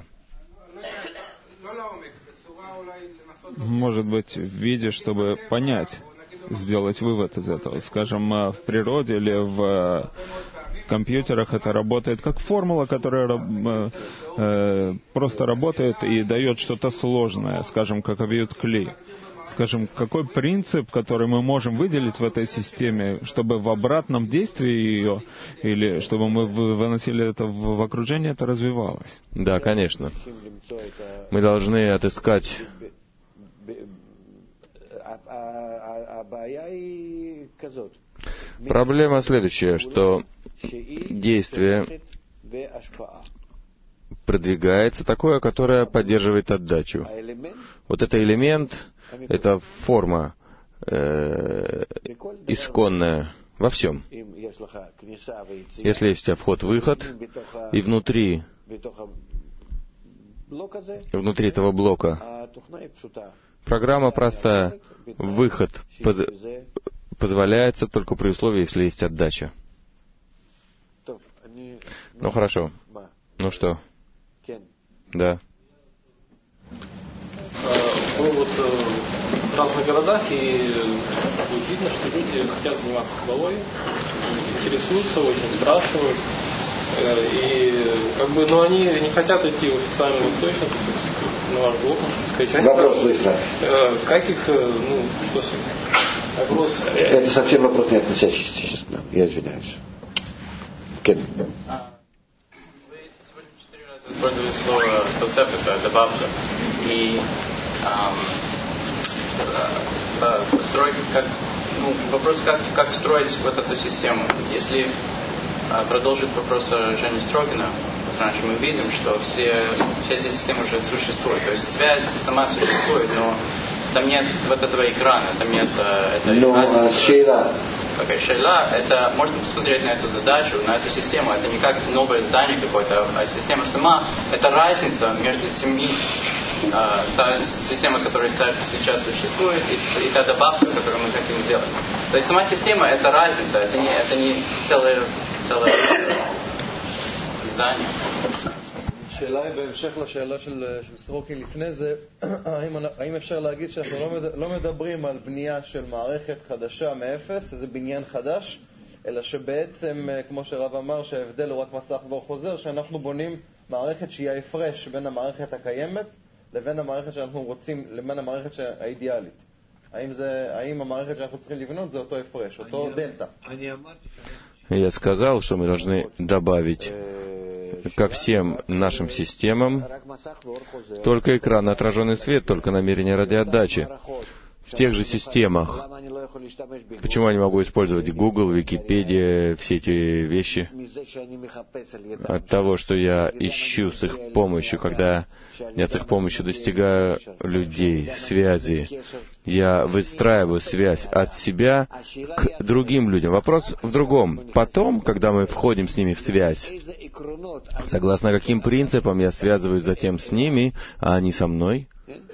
Может быть, в виде, чтобы понять, сделать вывод из этого. Скажем, в природе или в компьютерах это работает как формула, которая э, просто работает и дает что-то сложное, скажем, как абьют-кли. Скажем, какой принцип, который мы можем выделить в этой системе, чтобы в обратном действии ее, или чтобы мы выносили это в окружение, это развивалось? Да, конечно. Мы должны отыскать... Проблема следующая, что действие продвигается такое, которое поддерживает отдачу. Вот это элемент, это форма э, исконная во всем. Если есть у тебя вход-выход, и внутри, внутри этого блока программа простая. Выход поз, позволяется только при условии, если есть отдача. Ну хорошо. Ну что? Да. Был вот в разных городах, и будет видно, что люди хотят заниматься каббалой, интересуются, очень спрашивают. И как бы, но они не хотят идти в официальный источник, на ваш блог, так сказать. Вопрос быстро. В каких, ну, вопрос... Это совсем вопрос не относящийся сейчас к нам. Я извиняюсь. Кен. Вы сегодня четыре раза использовали слово «тосефет», добавка. И постройка, как, ну, вопрос, как, как строить вот эту систему. Если продолжить вопрос о Жене Строгина, раньше мы видим, что все, все эти системы уже существуют. То есть связь сама существует, но там нет вот этого экрана, там нет этой разницы. Окей, шейла, это можно посмотреть на эту задачу, на эту систему. Это не как новое здание какое-то, а система сама. Это разница между теми, э, та система, которая сейчас существует, и, и та добавка, которую мы хотим сделать. То есть сама система — это разница, это не, это не целое, целое здание. השאלה היא בהמשך לשאלה של סרוקין לפני זה, האם אפשר להגיד שאנחנו לא מדברים על בנייה של מערכת חדשה מאפס, איזה בניין חדש, אלא שבעצם, כמו שרב אמר, שההבדל הוא רק מסך בור חוזר, שאנחנו בונים מערכת שהיא ההפרש בין המערכת הקיימת לבין המערכת שאנחנו רוצים, לבין המערכת האידיאלית. האם זה, האם המערכת שאנחנו צריכים לבנות זה אותו הפרש, אותו דלטה? Я сказал, что мы должны добавить ко всем нашим системам только экран, отраженный свет, только намерение ради отдачи. В тех же системах. Почему я не могу использовать Google, Википедия, все эти вещи? От того, что я ищу с их помощью, когда я с их помощью достигаю людей, связи. Я выстраиваю связь от себя к другим людям. Вопрос в другом. Потом, когда мы входим с ними в связь, согласно каким принципам я связываюсь затем с ними, а они со мной?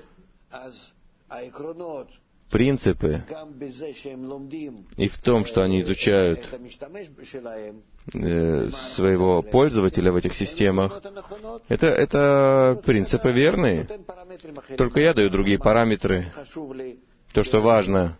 Принципы и в том, что они изучают э, своего пользователя в этих системах, это, это принципы верные. Только я даю другие параметры. То, что важно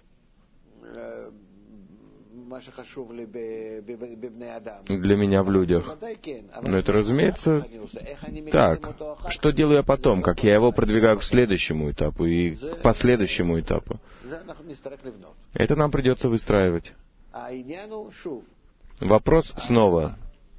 для меня в людях. Но это, разумеется, так. Что делаю я потом? Как я его продвигаю к следующему этапу и к последующему этапу? Это нам придется выстраивать. Вопрос снова.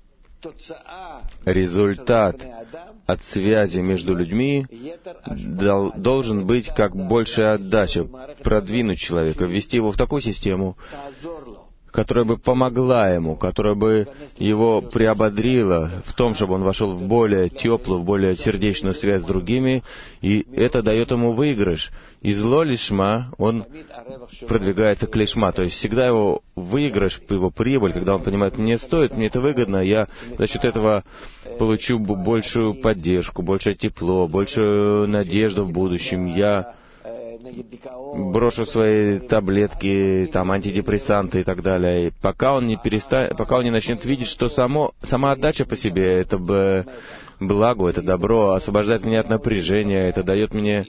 Результат от связи между людьми должен быть как большая отдача, продвинуть человека, ввести его в такую систему, которая бы помогла ему, которая бы его приободрила в том, чтобы он вошел в более теплую, в более сердечную связь с другими, и это дает ему выигрыш. Из ло лишма он продвигается к лишма, то есть всегда его выигрыш, его прибыль, когда он понимает, мне стоит, мне это выгодно, я за счет этого получу большую поддержку, большее тепло, большую надежду в будущем, я брошу свои таблетки, там, антидепрессанты и так далее. И пока он не перестанет, пока он не начнет видеть, что само, сама отдача по себе, это бы благо, это добро, освобождает меня от напряжения, это дает мне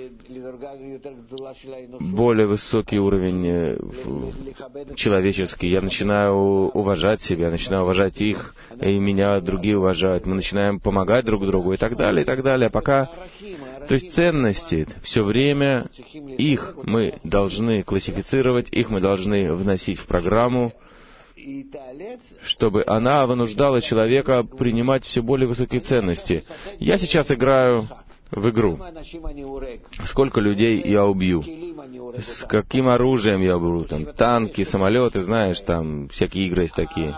более высокий уровень человеческий. Я начинаю уважать себя, начинаю уважать их, и меня другие уважают. Мы начинаем помогать друг другу и так далее, и так далее. Пока, то есть ценности, все время их мы должны классифицировать, их мы должны вносить в программу, чтобы она вынуждала человека принимать все более высокие ценности. Я сейчас играю в игру. Сколько людей я убью? С каким оружием я убью? Там, танки, самолеты, знаешь, там всякие игры есть такие.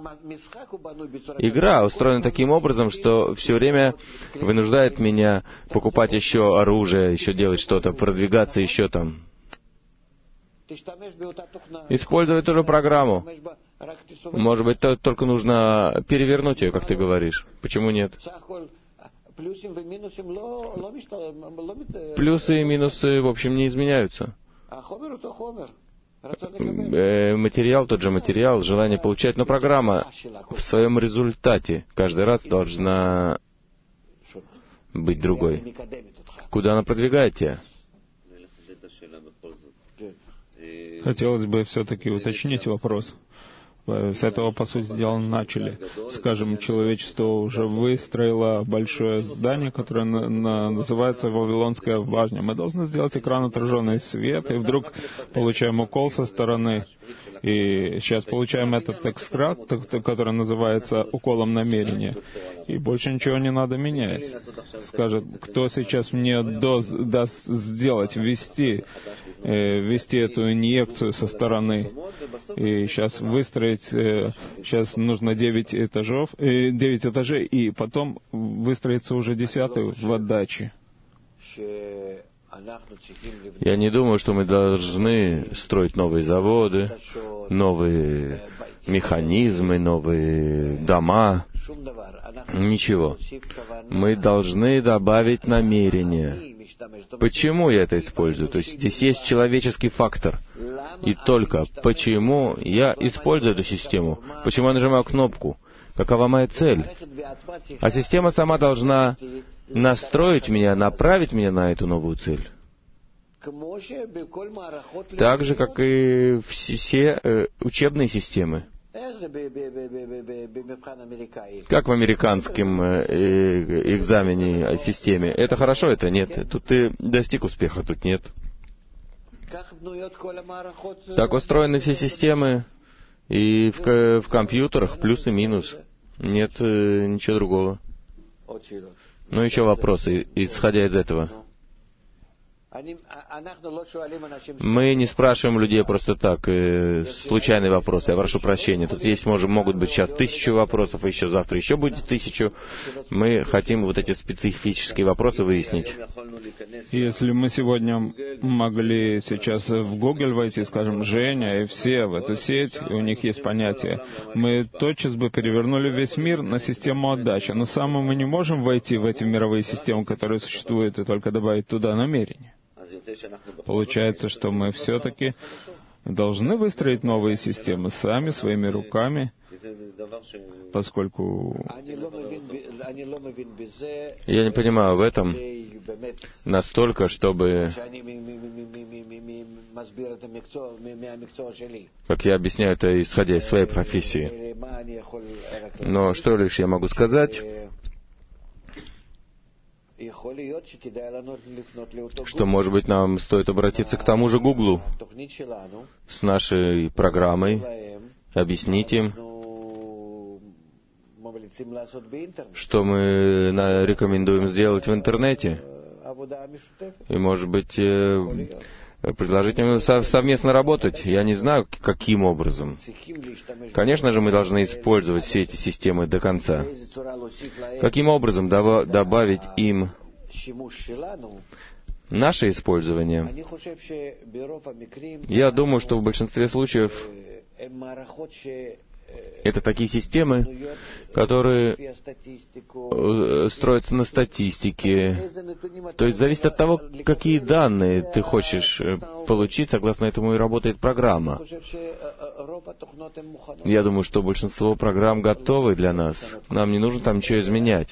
Игра устроена таким образом, что все время вынуждает меня покупать еще оружие, еще делать что-то, продвигаться еще там. Использовать ту же программу. Может быть, только нужно перевернуть ее, как ты говоришь. Почему нет? Плюсы и минусы, в общем, не изменяются. Э, материал тот же материал, желание получать, но программа в своем результате каждый раз должна быть другой. Куда она продвигает тебя? Хотелось бы все-таки уточнить вопрос. С этого, по сути дела, начали. Скажем, человечество уже выстроило большое здание, которое на, на, называется Вавилонская башня. Мы должны сделать экран, отраженный свет, и вдруг получаем укол со стороны. И сейчас получаем этот экскрат, который называется уколом намерения. И больше ничего не надо менять. Скажет, кто сейчас мне даст, даст сделать, ввести, э, ввести эту инъекцию со стороны. И сейчас выстроить, э, сейчас нужно девять этажов, э, девять этажей, и потом выстроиться уже десятый в отдаче. Я не думаю, что мы должны строить новые заводы, новые механизмы, новые дома. Ничего. Мы должны добавить намерение. Почему я это использую? То есть здесь есть человеческий фактор. И только почему я использую эту систему? Почему я нажимаю кнопку? Какова моя цель? А система сама должна настроить меня, направить меня на эту новую цель. Так же, как и все э, учебные системы. Как в американском э, экзамене системе. Это хорошо, это нет. Тут ты достиг успеха, тут нет. Так устроены все системы и в, в компьютерах плюс и минус. Нет э, ничего другого. Ну, еще вопросы, исходя из этого. Мы не спрашиваем людей просто так, э, случайные вопросы. Я прошу прощения. Тут есть, может, могут быть сейчас тысячу вопросов, и еще завтра еще будет тысячу. Мы хотим вот эти специфические вопросы выяснить. Если мы сегодня могли сейчас в Google войти, скажем, Женя и все в эту сеть, и у них есть понятие, мы тотчас бы перевернули весь мир на систему отдачи. Но сами мы не можем войти в эти мировые системы, которые существуют, и только добавить туда намерение. Получается, что мы все-таки должны выстроить новые системы сами, своими руками, поскольку... Я не понимаю в этом настолько, чтобы... Как я объясняю это, исходя из своей профессии. Но что лишь я могу сказать... Что, может быть, нам стоит обратиться к тому же Гуглу с нашей программой, объяснить им, что мы рекомендуем сделать в интернете. И, может быть, предложить им совместно работать. Я не знаю, каким образом. Конечно же, мы должны использовать все эти системы до конца. Каким образом добавить им наше использование? Я думаю, что в большинстве случаев это такие системы, которые строятся на статистике. То есть зависит от того, какие данные ты хочешь получить, согласно этому и работает программа. Я думаю, что большинство программ готовы для нас. Нам не нужно там ничего изменять.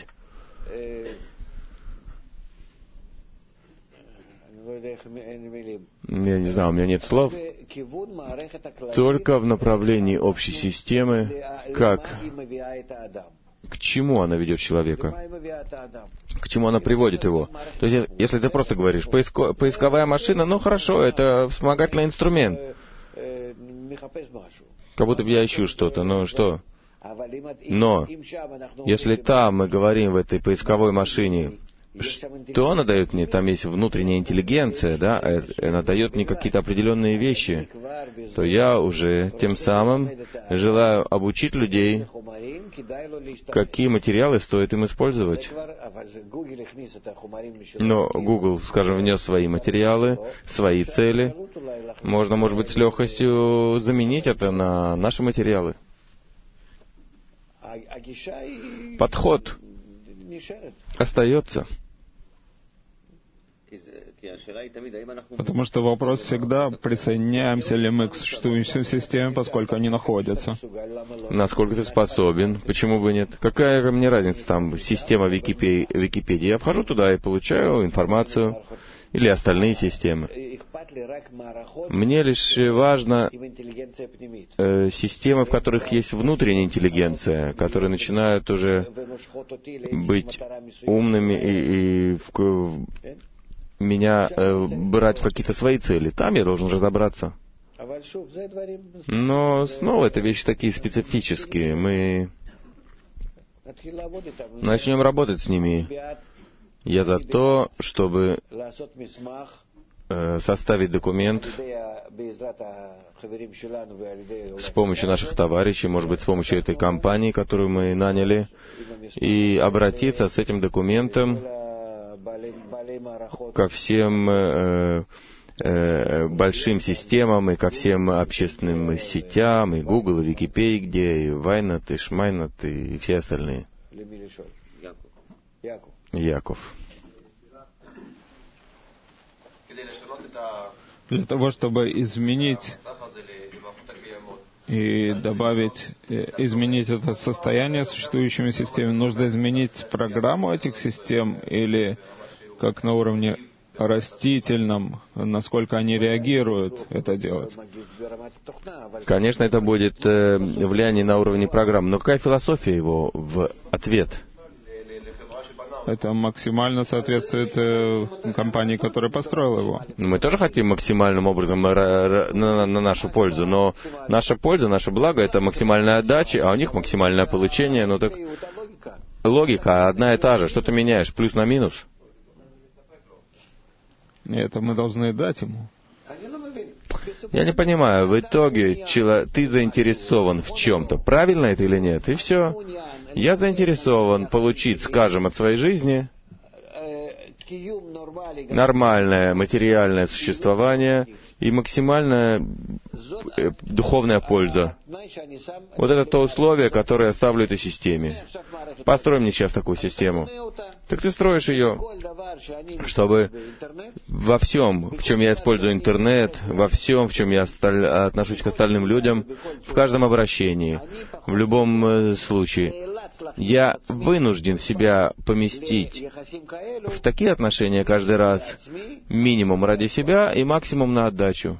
Я не знаю, у меня нет слов. Только в направлении общей системы, как, к чему она ведет человека, к чему она приводит его. То есть, если ты просто говоришь, поиско, поисковая машина, ну хорошо, это вспомогательный инструмент. Как будто я ищу что-то, ну что? Но, если там мы говорим в этой поисковой машине, что она дает мне? Там есть внутренняя интеллигенция, да, она дает мне какие-то определенные вещи, то я уже тем самым желаю обучить людей, какие материалы стоит им использовать. Но Google, скажем, внес свои материалы, свои цели. Можно, может быть, с легкостью заменить это на наши материалы. Подход остается. Потому что вопрос всегда, присоединяемся ли мы к существующим системам, поскольку они находятся. Насколько ты способен, почему бы нет? Какая мне разница, там, система Википедии? Википедии. Я вхожу туда и получаю информацию. или остальные системы. Мне лишь важно э, системы, в которых есть внутренняя интеллигенция, которые начинают уже быть умными и, и в, в, меня э, брать в какие-то свои цели. Там я должен разобраться. Но снова это вещи такие специфические. Мы начнем работать с ними. Я за то, чтобы э, составить документ с помощью наших товарищей, может быть, с помощью этой компании, которую мы наняли, и обратиться с этим документом ко всем э, э, большим системам и ко всем общественным сетям, и Google, и Википедия, и Вайнет, и Шмайнет, и все остальные. Яков. Для того, чтобы изменить и добавить, изменить это состояние существующими системами, нужно изменить программу этих систем или как на уровне растительном, насколько они реагируют это делать? Конечно, это будет э, влияние на уровне программ, но какая философия его в ответ? Это максимально соответствует э, компании, которая построила его. Мы тоже хотим максимальным образом на, на, на нашу пользу, но наша польза, наше благо — это максимальная отдача, а у них максимальное получение. Ну так логика одна и та же. Что ты меняешь? Плюс на минус? Это мы должны дать ему. Я не понимаю, в итоге ты заинтересован в чем-то, правильно это или нет? И все. Я заинтересован получить, скажем, от своей жизни нормальное материальное существование и максимальная духовная польза. Вот это то условие, которое я ставлю этой системе. Построй мне сейчас такую систему. Так ты строишь ее, чтобы во всем, в чем я использую интернет, во всем, в чем я отношусь к остальным людям, в каждом обращении, в любом случае, я вынужден себя поместить в такие отношения каждый раз, минимум ради себя и максимум на отдачу.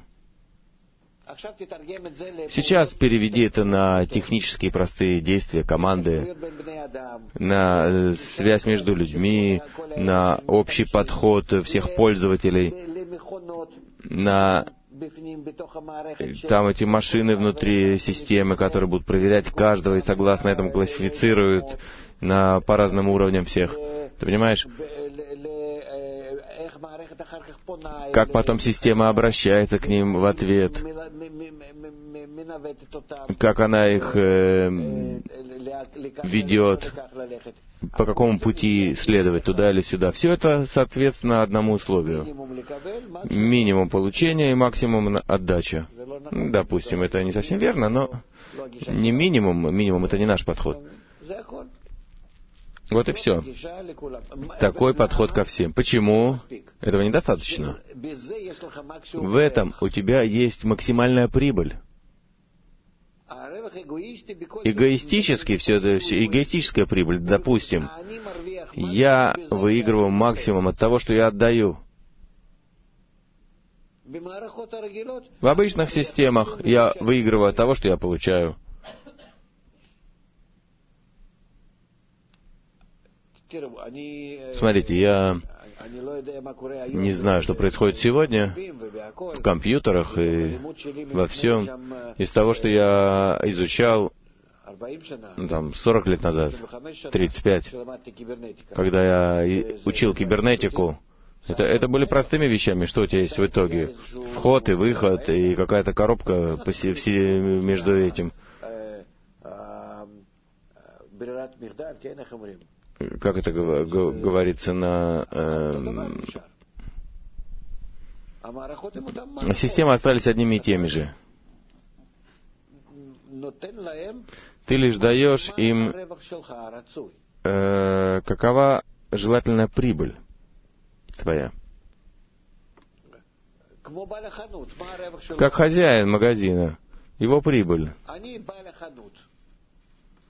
Сейчас переведи это на технические простые действия, команды, на связь между людьми, на общий подход всех пользователей, на там эти машины внутри системы, которые будут проверять каждого и согласно этому классифицируют на, по разным уровням всех. Ты понимаешь? Как потом система обращается к ним в ответ, как она их э, ведет, по какому пути следовать, туда или сюда. Все это соответственно одному условию. Минимум получения и максимум отдача. Допустим, это не совсем верно, но не минимум, минимум это не наш подход. Вот и все. Такой подход ко всем. Почему? Этого недостаточно. В этом у тебя есть максимальная прибыль. Эгоистически все это, все, эгоистическая прибыль, допустим, я выигрываю максимум от того, что я отдаю. В обычных системах я выигрываю от того, что я получаю. Смотрите, я не знаю, что происходит сегодня в компьютерах и во всем. Из того, что я изучал там, сорок лет назад, тридцать пять, когда я учил кибернетику, это, это были простыми вещами. Что у тебя есть в итоге? Вход и выход, и какая-то коробка между этим. Как это говорится на... Э, системы остались одними и теми же. Ты лишь даешь им, э, какова желательная прибыль твоя. Как хозяин магазина, его прибыль.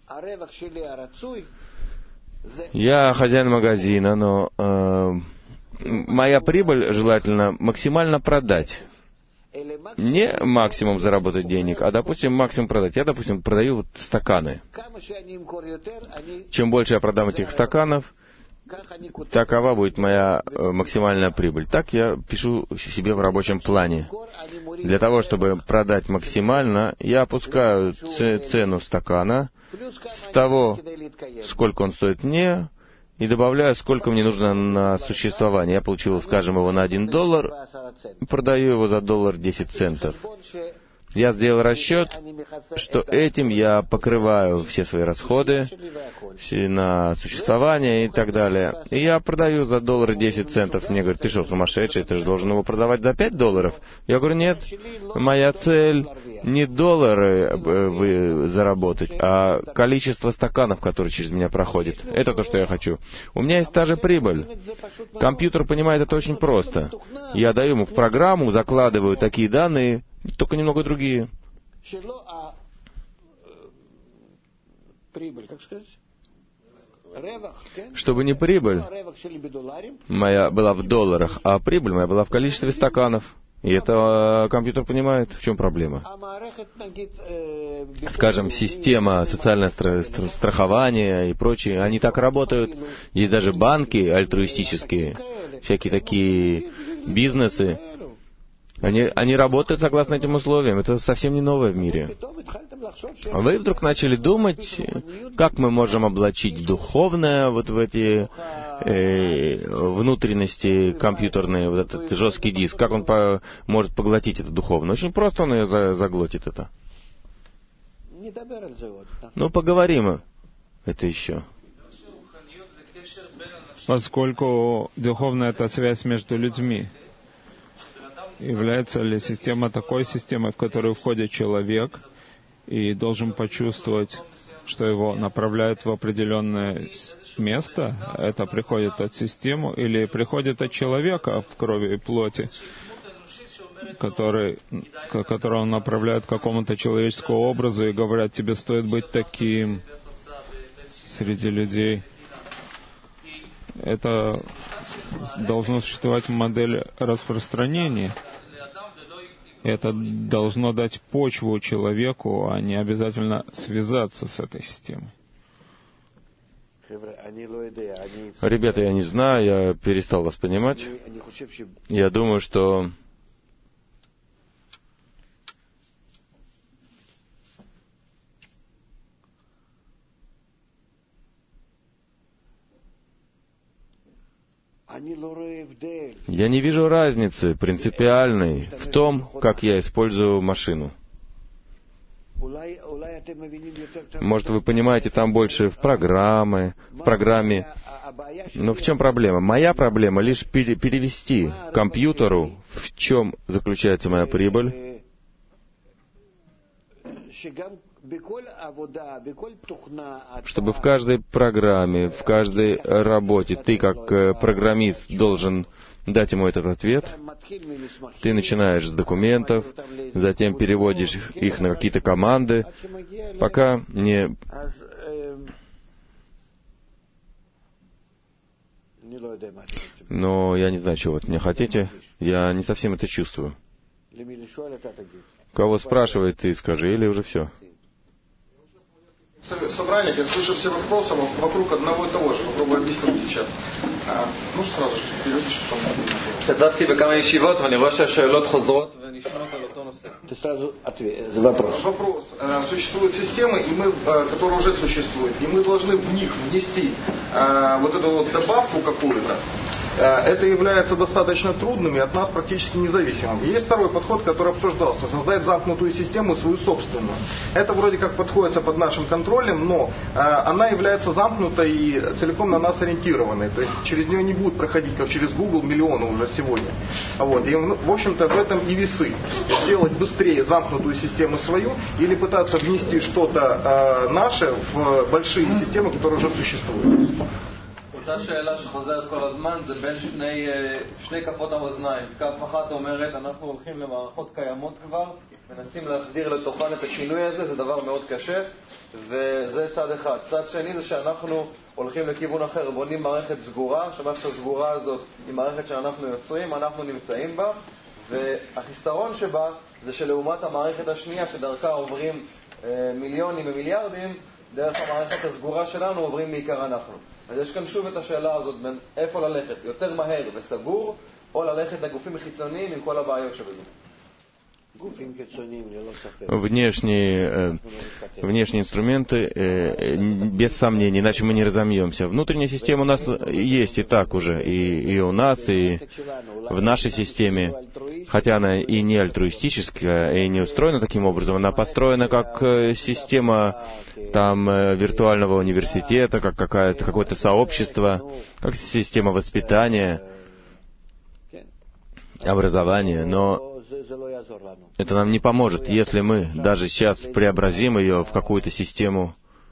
Я хозяин магазина, но э, моя прибыль желательно максимально продать. Не максимум заработать денег, а, допустим, максимум продать. Я, допустим, продаю вот стаканы. Чем больше я продам этих стаканов, такова будет моя максимальная прибыль. Так я пишу себе в рабочем плане. Для того, чтобы продать максимально, я опускаю цену стакана с того, сколько он стоит мне, и добавляю, сколько мне нужно на существование. Я получил, скажем, его на один доллар, и продаю его за доллар десять центов. Я сделал расчет, что этим я покрываю все свои расходы на существование и так далее. И я продаю за доллар десять центов. Мне говорят, ты что, сумасшедший, ты же должен его продавать за пять долларов. Я говорю, нет, моя цель не доллары вы заработать, а количество стаканов, которые через меня проходят. Это то, что я хочу. У меня есть та же прибыль. Компьютер понимает это очень просто. Я даю ему в программу, закладываю такие данные, только немного другие. Чтобы не прибыль моя была в долларах, а прибыль моя была в количестве стаканов. И это компьютер понимает. В чем проблема? Скажем, система социального страхования и прочее, они так работают. Есть даже банки альтруистические, всякие такие бизнесы. Они, они работают согласно этим условиям. Это совсем не новое в мире. Вы вдруг начали думать, как мы можем облачить духовное вот в эти э, внутренности компьютерные, вот этот жесткий диск, как он по, может поглотить это духовное. Очень просто он за, заглотит это. Ну, поговорим это еще. Поскольку духовная — это связь между людьми, является ли система такой системой, в которую входит человек и должен почувствовать, что его направляют в определенное место? Это приходит от системы или приходит от человека в крови и плоти, который, которого направляют к какому-то человеческому образу и говорят, тебе стоит быть таким среди людей? Это должно существовать модель распространения. Это должно дать почву человеку, а не обязательно связаться с этой системой. Ребята, я не знаю, я перестал вас понимать. Я думаю, что я не вижу разницы принципиальной в том, как я использую машину. Может, вы понимаете, там больше в программы, в программе. Но в чем проблема? Моя проблема лишь пере- перевести компьютеру, в чем заключается моя прибыль, чтобы в каждой программе, в каждой работе ты, как программист, должен дать ему этот ответ. Ты начинаешь с документов, затем переводишь их на какие-то команды, пока не... Но я не знаю, чего вы от меня хотите. Я не совсем это чувствую. Кого спрашивает, ты скажи, или уже все? Собрание, я слышу все вопросы вокруг одного и того же. Попробую объяснить сейчас. А, ну, сразу же, перейдите, что там. השתתפתי בכמה ישיבות ואני רואה שהשאלות חוזרות ונשמעות על אותו נושא. Ты сразу ответь. Вопрос. Вопрос. Существуют системы, и мы, которые уже существуют, и мы должны в них внести вот эту вот добавку какую-то. Это является достаточно трудным и от нас практически независимым. И есть второй подход, который обсуждался. Создать замкнутую систему, свою собственную. Это вроде как подходится под нашим контролем, но она является замкнутой и целиком на нас ориентированной. То есть через нее не будут проходить, как через Google, миллионы уже сегодня. Вот. И, в общем-то, в этом и весы. Сделать быстрее замкнутую систему свою или пытаться внести что-то наше в большие системы, которые уже существуют. אותה שאלה שחוזרת כל הזמן, זה בין שני, שני כפות המאזניים. כף אחת אומרת, אנחנו הולכים למערכות קיימות כבר, מנסים להחדיר לתוכן את השינוי הזה, זה דבר מאוד קשה, וזה צד אחד. צד שני זה שאנחנו הולכים לכיוון אחר, בונים מערכת סגורה, שהמערכת הסגורה הזאת היא מערכת שאנחנו יוצרים, אנחנו נמצאים בה, והחיסרון שבה זה שלעומת המערכת השנייה שדרכה עוברים אה, מיליונים ומיליארדים, דרך המערכת הסגורה שלנו עוברים בעיקר אנחנו. אז יש כאן שוב את השאלה הזאת בין איפה ללכת, יותר מהר וסגור, או ללכת לגופים חיצוניים עם כל הבעיות שבזה. Внешние, внешние инструменты, без сомнений, иначе мы не разомьемся. Внутренняя система у нас есть и так уже, и, и у нас, и в нашей системе. Хотя она и не альтруистическая, и не устроена таким образом, она построена как система там виртуального университета, как какая-то, какое-то сообщество, как система воспитания, образования, но это нам не поможет, если мы даже сейчас преобразим ее в какую-то систему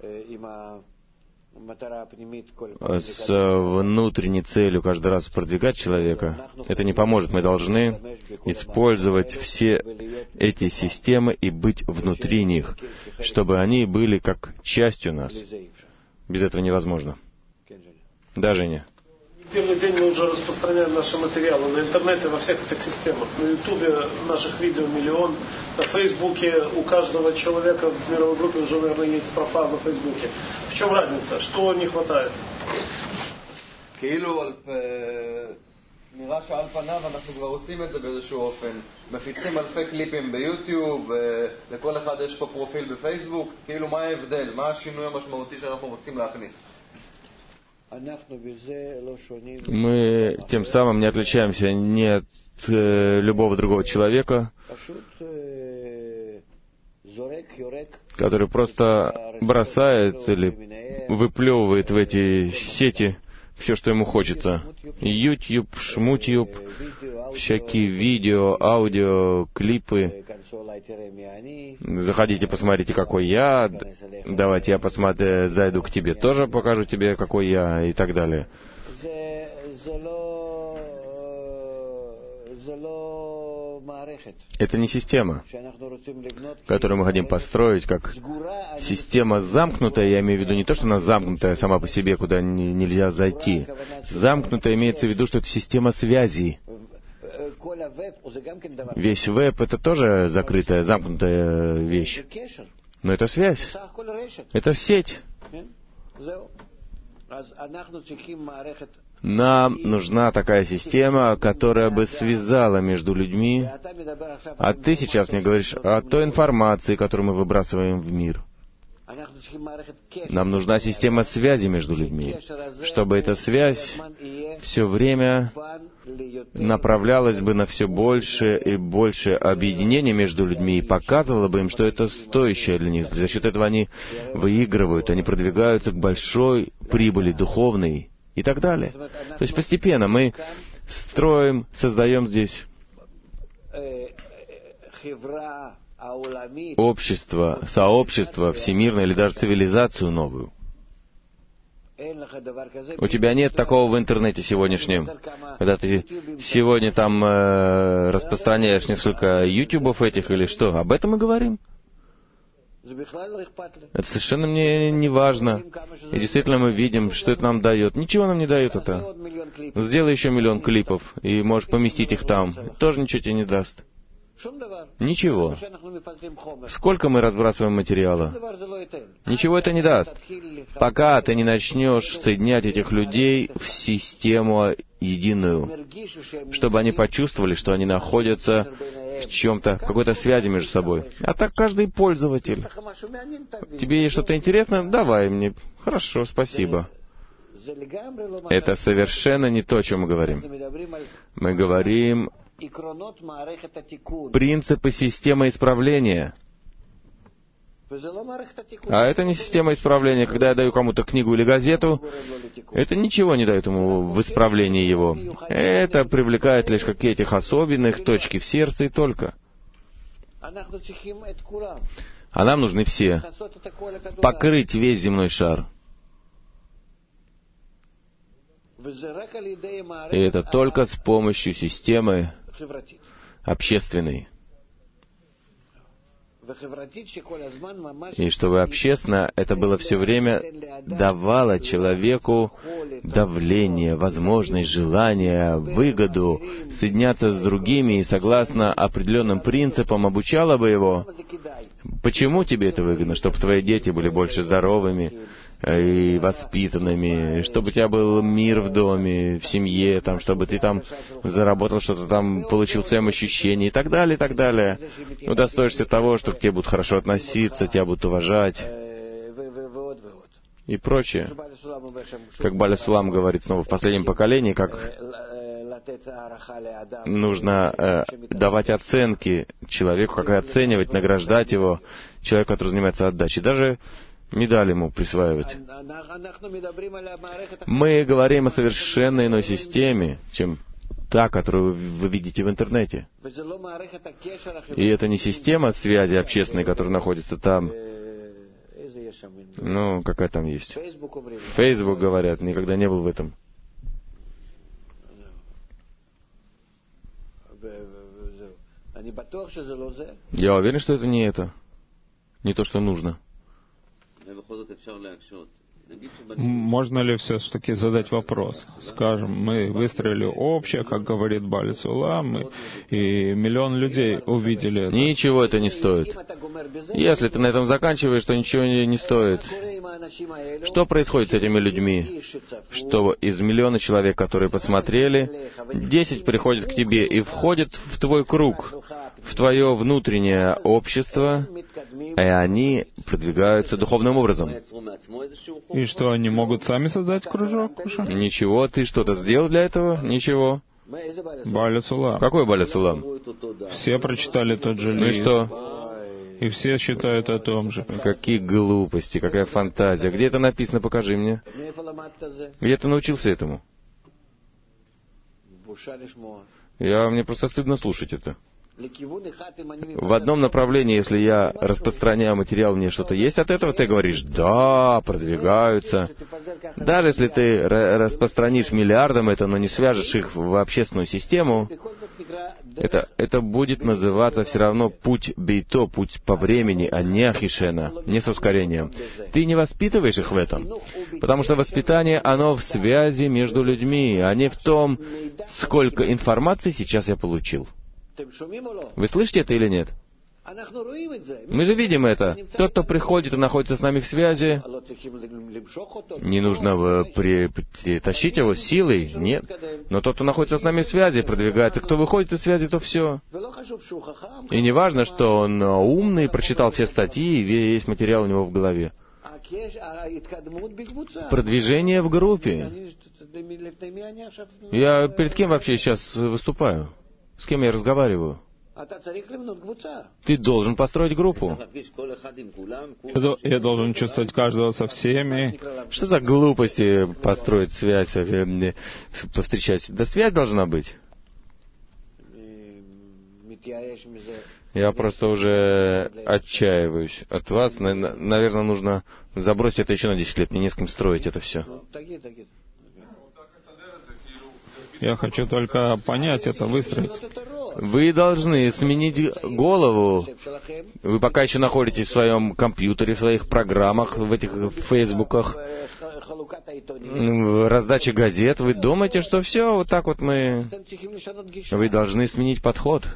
с внутренней целью каждый раз продвигать человека. Это не поможет. Мы должны использовать все эти системы и быть внутри них, чтобы они были как частью нас. Без этого невозможно. Да, Женя? Первый день мы уже распространяем наши материалы на интернете, во всех этих системах. На ютубе наших видео миллион, на фейсбуке у каждого человека в мировой группе уже, наверное, есть профайл на фейсбуке. В чем разница? Что не хватает? נראה שעל פניו אנחנו כבר עושים את זה באיזשהו אופן. מפיצים אלפי קליפים ביוטיוב, לכל אחד יש פה פרופיל בפייסבוק. כאילו מה ההבדל? מה השינוי המשמעותי שאנחנו רוצים להכניס? Мы тем самым не отличаемся ни от э, любого другого человека, который просто бросает или выплевывает в эти сети все, что ему хочется. YouTube, шмутьюб, всякие видео, аудио, клипы. Заходите, посмотрите, какой я. Давайте я посмотрю, зайду к тебе, тоже покажу тебе, какой я, и так далее. Это не система, которую мы хотим построить, как система замкнутая. Я имею в виду не то, что она замкнутая сама по себе, куда не, нельзя зайти. Замкнутая имеется в виду, что это система связи. Весь веб — это тоже закрытая, замкнутая вещь. Но это связь. Это сеть. Нам нужна такая система, которая бы связала между людьми. А ты сейчас мне говоришь о той информации, которую мы выбрасываем в мир. Нам нужна система связи между людьми, чтобы эта связь все время направлялась бы на все больше и больше объединения между людьми и показывала бы им, что это стоящее для них. За счет этого они выигрывают, они продвигаются к большой прибыли духовной и так далее. То есть постепенно мы строим, создаем здесь общество, сообщество всемирное или даже цивилизацию новую. У тебя нет такого в интернете сегодняшнем, когда ты сегодня там э, распространяешь несколько ютубов этих или что? Об этом мы говорим. Это совершенно мне не важно. И действительно мы видим, что это нам дает. Ничего нам не дает это. Сделай еще миллион клипов, и можешь поместить их там. Тоже ничего тебе не даст. Ничего. Сколько мы разбрасываем материала? Ничего это не даст. Пока ты не начнешь соединять этих людей в систему единую, чтобы они почувствовали, что они находятся в чем-то, в какой-то связи между собой. А так каждый пользователь. Тебе есть что-то интересное? Давай мне. Хорошо, спасибо. Это совершенно не то, о чем мы говорим. Мы говорим принципы системы исправления. А это не система исправления. Когда я даю кому-то книгу или газету, это ничего не дает ему в исправлении его. Это привлекает лишь какие-то особенных точки в сердце и только. А нам нужны все. Покрыть весь земной шар. И это только с помощью системы общественной. И чтобы общественно это было все время давало человеку давление, возможность, желание, выгоду соединяться с другими и согласно определенным принципам обучало бы его. Почему тебе это выгодно? Чтобы твои дети были больше здоровыми и воспитанными, чтобы у тебя был мир в доме, в семье, там, чтобы ты там заработал что-то, там, получил самоощущение и так далее, и так далее. Удостоишься того, что к тебе будут хорошо относиться, тебя будут уважать и прочее. Как Баля Сулам говорит снова в последнем поколении, как нужно э, давать оценки человеку, как оценивать, награждать его, человеку, который занимается отдачей. Даже медаль ему присваивать. Мы говорим о совершенно иной системе, чем та, которую вы видите в интернете. И это не система связи общественной, которая находится там. Ну, какая там есть? Facebook, говорят, никогда не был в этом. Я уверен, что это не это. Не то, что нужно. Можно ли все-таки задать вопрос? Скажем, мы выстроили общее, как говорит Баля Сулам, и миллион людей увидели это. Ничего это не стоит. Если ты на этом заканчиваешь, то ничего не, не стоит. Что происходит с этими людьми? Что из миллиона человек, которые посмотрели, десять приходят к тебе и входят в твой круг, в твое внутреннее общество, и они продвигаются духовным образом. И что, они могут сами создать кружок уже? Ничего, ты что-то сделал для этого? Ничего. Баля Сулам. Какой Баля Сулам? Все прочитали тот же лист. Ну и что? И все считают о том же. Какие глупости, какая фантазия. Где это написано, покажи мне. Где ты научился этому? Я, мне просто стыдно слушать это. В одном направлении, если я распространяю материал, мне что-то есть от этого, ты говоришь, да, продвигаются. Даже если ты распространишь миллиардам это, но не свяжешь их в общественную систему, это, это будет называться все равно путь бейто, путь по времени, а не ахишена, не с ускорением. Ты не воспитываешь их в этом, потому что воспитание, оно в связи между людьми, а не в том, сколько информации сейчас я получил. Вы слышите это или нет? Мы же видим это. Тот, кто приходит и находится с нами в связи, не нужно притащить его силой, нет. Но тот, кто находится с нами в связи, продвигается. Кто выходит из связи, то все. И не важно, что он умный, прочитал все статьи, и весь материал у него в голове. Продвижение в группе. Я перед кем вообще сейчас выступаю? С кем я разговариваю? Ты должен построить группу. Я должен чувствовать каждого со всеми. Что за глупости построить связь, повстречать? Да связь должна быть. Я просто уже отчаиваюсь от вас. Наверное, нужно забросить это еще на десять лет, мне не с кем строить это все. Я хочу только понять это, выстроить. Вы должны сменить голову. Вы пока еще находитесь в своем компьютере, в своих программах, в этих фейсбуках, в раздаче газет. Вы думаете, что все, вот так вот мы... Вы должны сменить подход.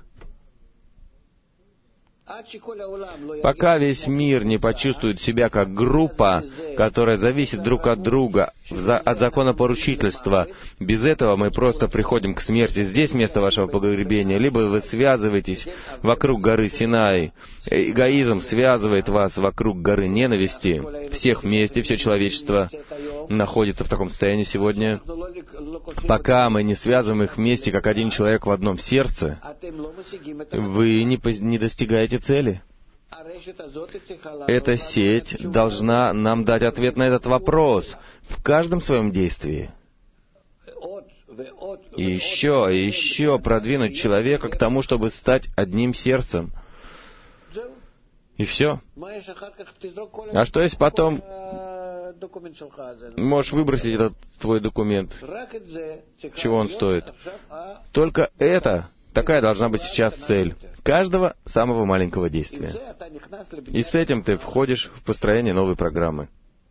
Пока весь мир не почувствует себя как группа, которая зависит друг от друга, от закона поручительства, без этого мы просто приходим к смерти. Здесь место вашего погребения. Либо вы связываетесь вокруг горы Синай. Эгоизм связывает вас вокруг горы ненависти. Всех вместе, все человечество находится в таком состоянии сегодня. Пока мы не связываем их вместе, как один человек в одном сердце, вы не, не достигаете цели. Эта сеть должна нам дать ответ на этот вопрос в каждом своем действии. И еще, и еще продвинуть человека к тому, чтобы стать одним сердцем. И все. А что если потом Можешь выбросить этот твой документ. Чего он стоит? Только это, такая должна быть сейчас цель каждого самого маленького действия. И с этим ты входишь в построение новой программы.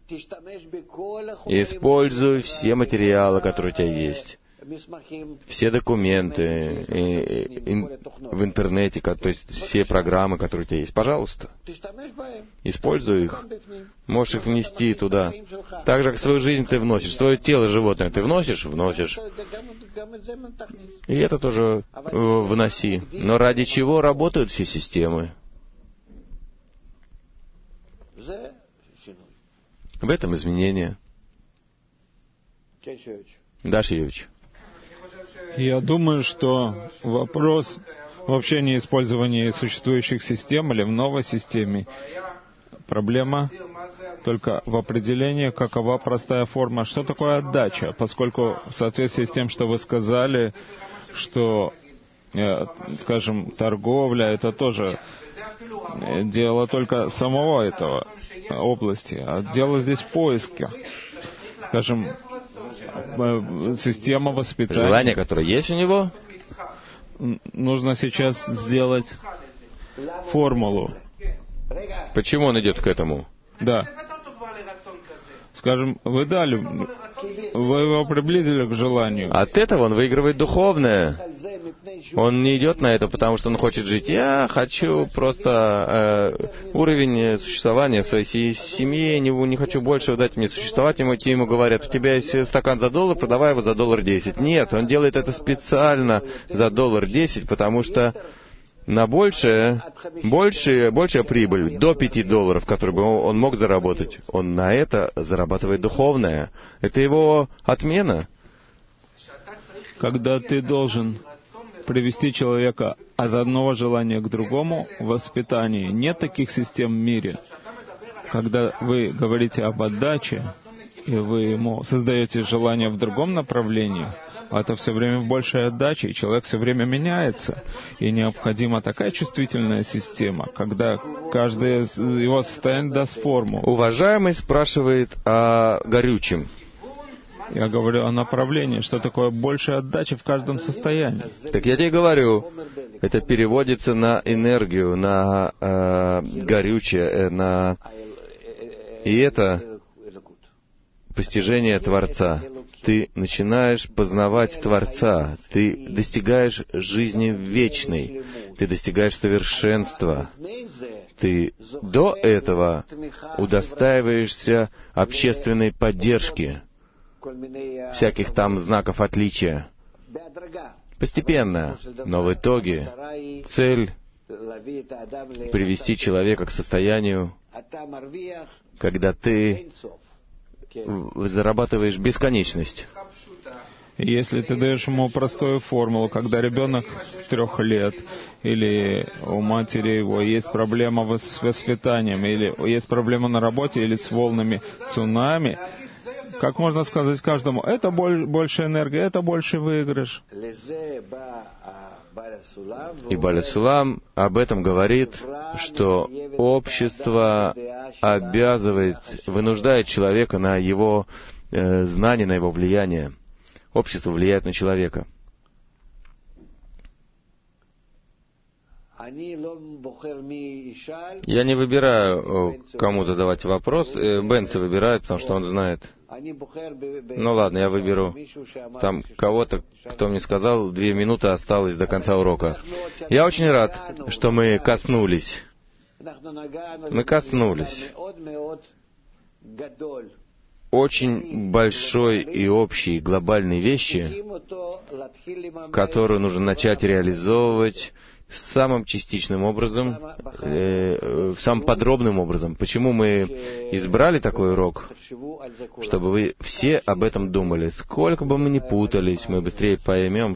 Используй все материалы, которые у тебя есть. Все документы и, и, в интернете, то есть все программы, которые у тебя есть. Пожалуйста, используй их. Можешь их внести туда. Так же, как свою жизнь ты вносишь. Свое тело животное ты вносишь? Вносишь. И это тоже вноси. Но ради чего работают все системы? В этом изменение. Дашиевич. Я думаю, что вопрос вообще не использования существующих систем или в новой системе. Проблема только в определении, какова простая форма. Что такое отдача? Поскольку в соответствии с тем, что вы сказали, что, скажем, торговля — это тоже дело только самого этого области, а дело здесь поиска. Скажем, система воспитания. Желание, которое есть у него? Нужно сейчас сделать формулу. Почему он идет к этому? Да. Скажем, вы дали, вы его приблизили к желанию. От этого он выигрывает духовное. Он не идет на это, потому что он хочет жить. Я хочу просто э, уровень существования в своей семье, не, не хочу больше дать мне существовать. Ему, ему говорят, у тебя есть стакан за доллар, продавай его за доллар десять. Нет, он делает это специально за доллар десять, потому что на большее, большая, большая прибыль, до пяти долларов, которую бы он мог заработать, он на это зарабатывает духовное. Это его отмена. Когда ты должен привести человека от одного желания к другому в воспитании, нет таких систем в мире. Когда вы говорите об отдаче, и вы ему создаете желание в другом направлении, это все время в большей отдаче, и человек все время меняется. И необходима такая чувствительная система, когда каждое его состояние даст форму. Уважаемый спрашивает о горючем. Я говорю о направлении, что такое большая отдача в каждом состоянии. Так я тебе говорю, это переводится на энергию, на э, горючее, э, на... И это постижение Творца. Ты начинаешь познавать Творца, ты достигаешь жизни вечной, ты достигаешь совершенства. Ты до этого удостаиваешься общественной поддержки, всяких там знаков отличия. Постепенно, но в итоге цель — привести человека к состоянию, когда ты зарабатываешь бесконечность. Если ты даешь ему простую формулу, когда ребенок трех лет, или у матери его есть проблема с воспитанием, или есть проблема на работе, или с волнами цунами, как можно сказать каждому, это больше энергии, это больше выигрыш. И Баля Сулам об этом говорит, что общество обязывает, вынуждает человека на его э, знание, на его влияние. Общество влияет на человека. Я не выбираю, кому задавать вопрос. Бенси выбирает, потому что он знает. Ну ладно, я выберу там кого-то, кто мне сказал, две минуты осталось до конца урока. Я очень рад, что мы коснулись. Мы коснулись очень большой и общей глобальной вещи, которую нужно начать реализовывать самым частичным образом, э, самым подробным образом. Почему мы избрали такой урок? Чтобы вы все об этом думали. Сколько бы мы ни путались, мы быстрее поймем,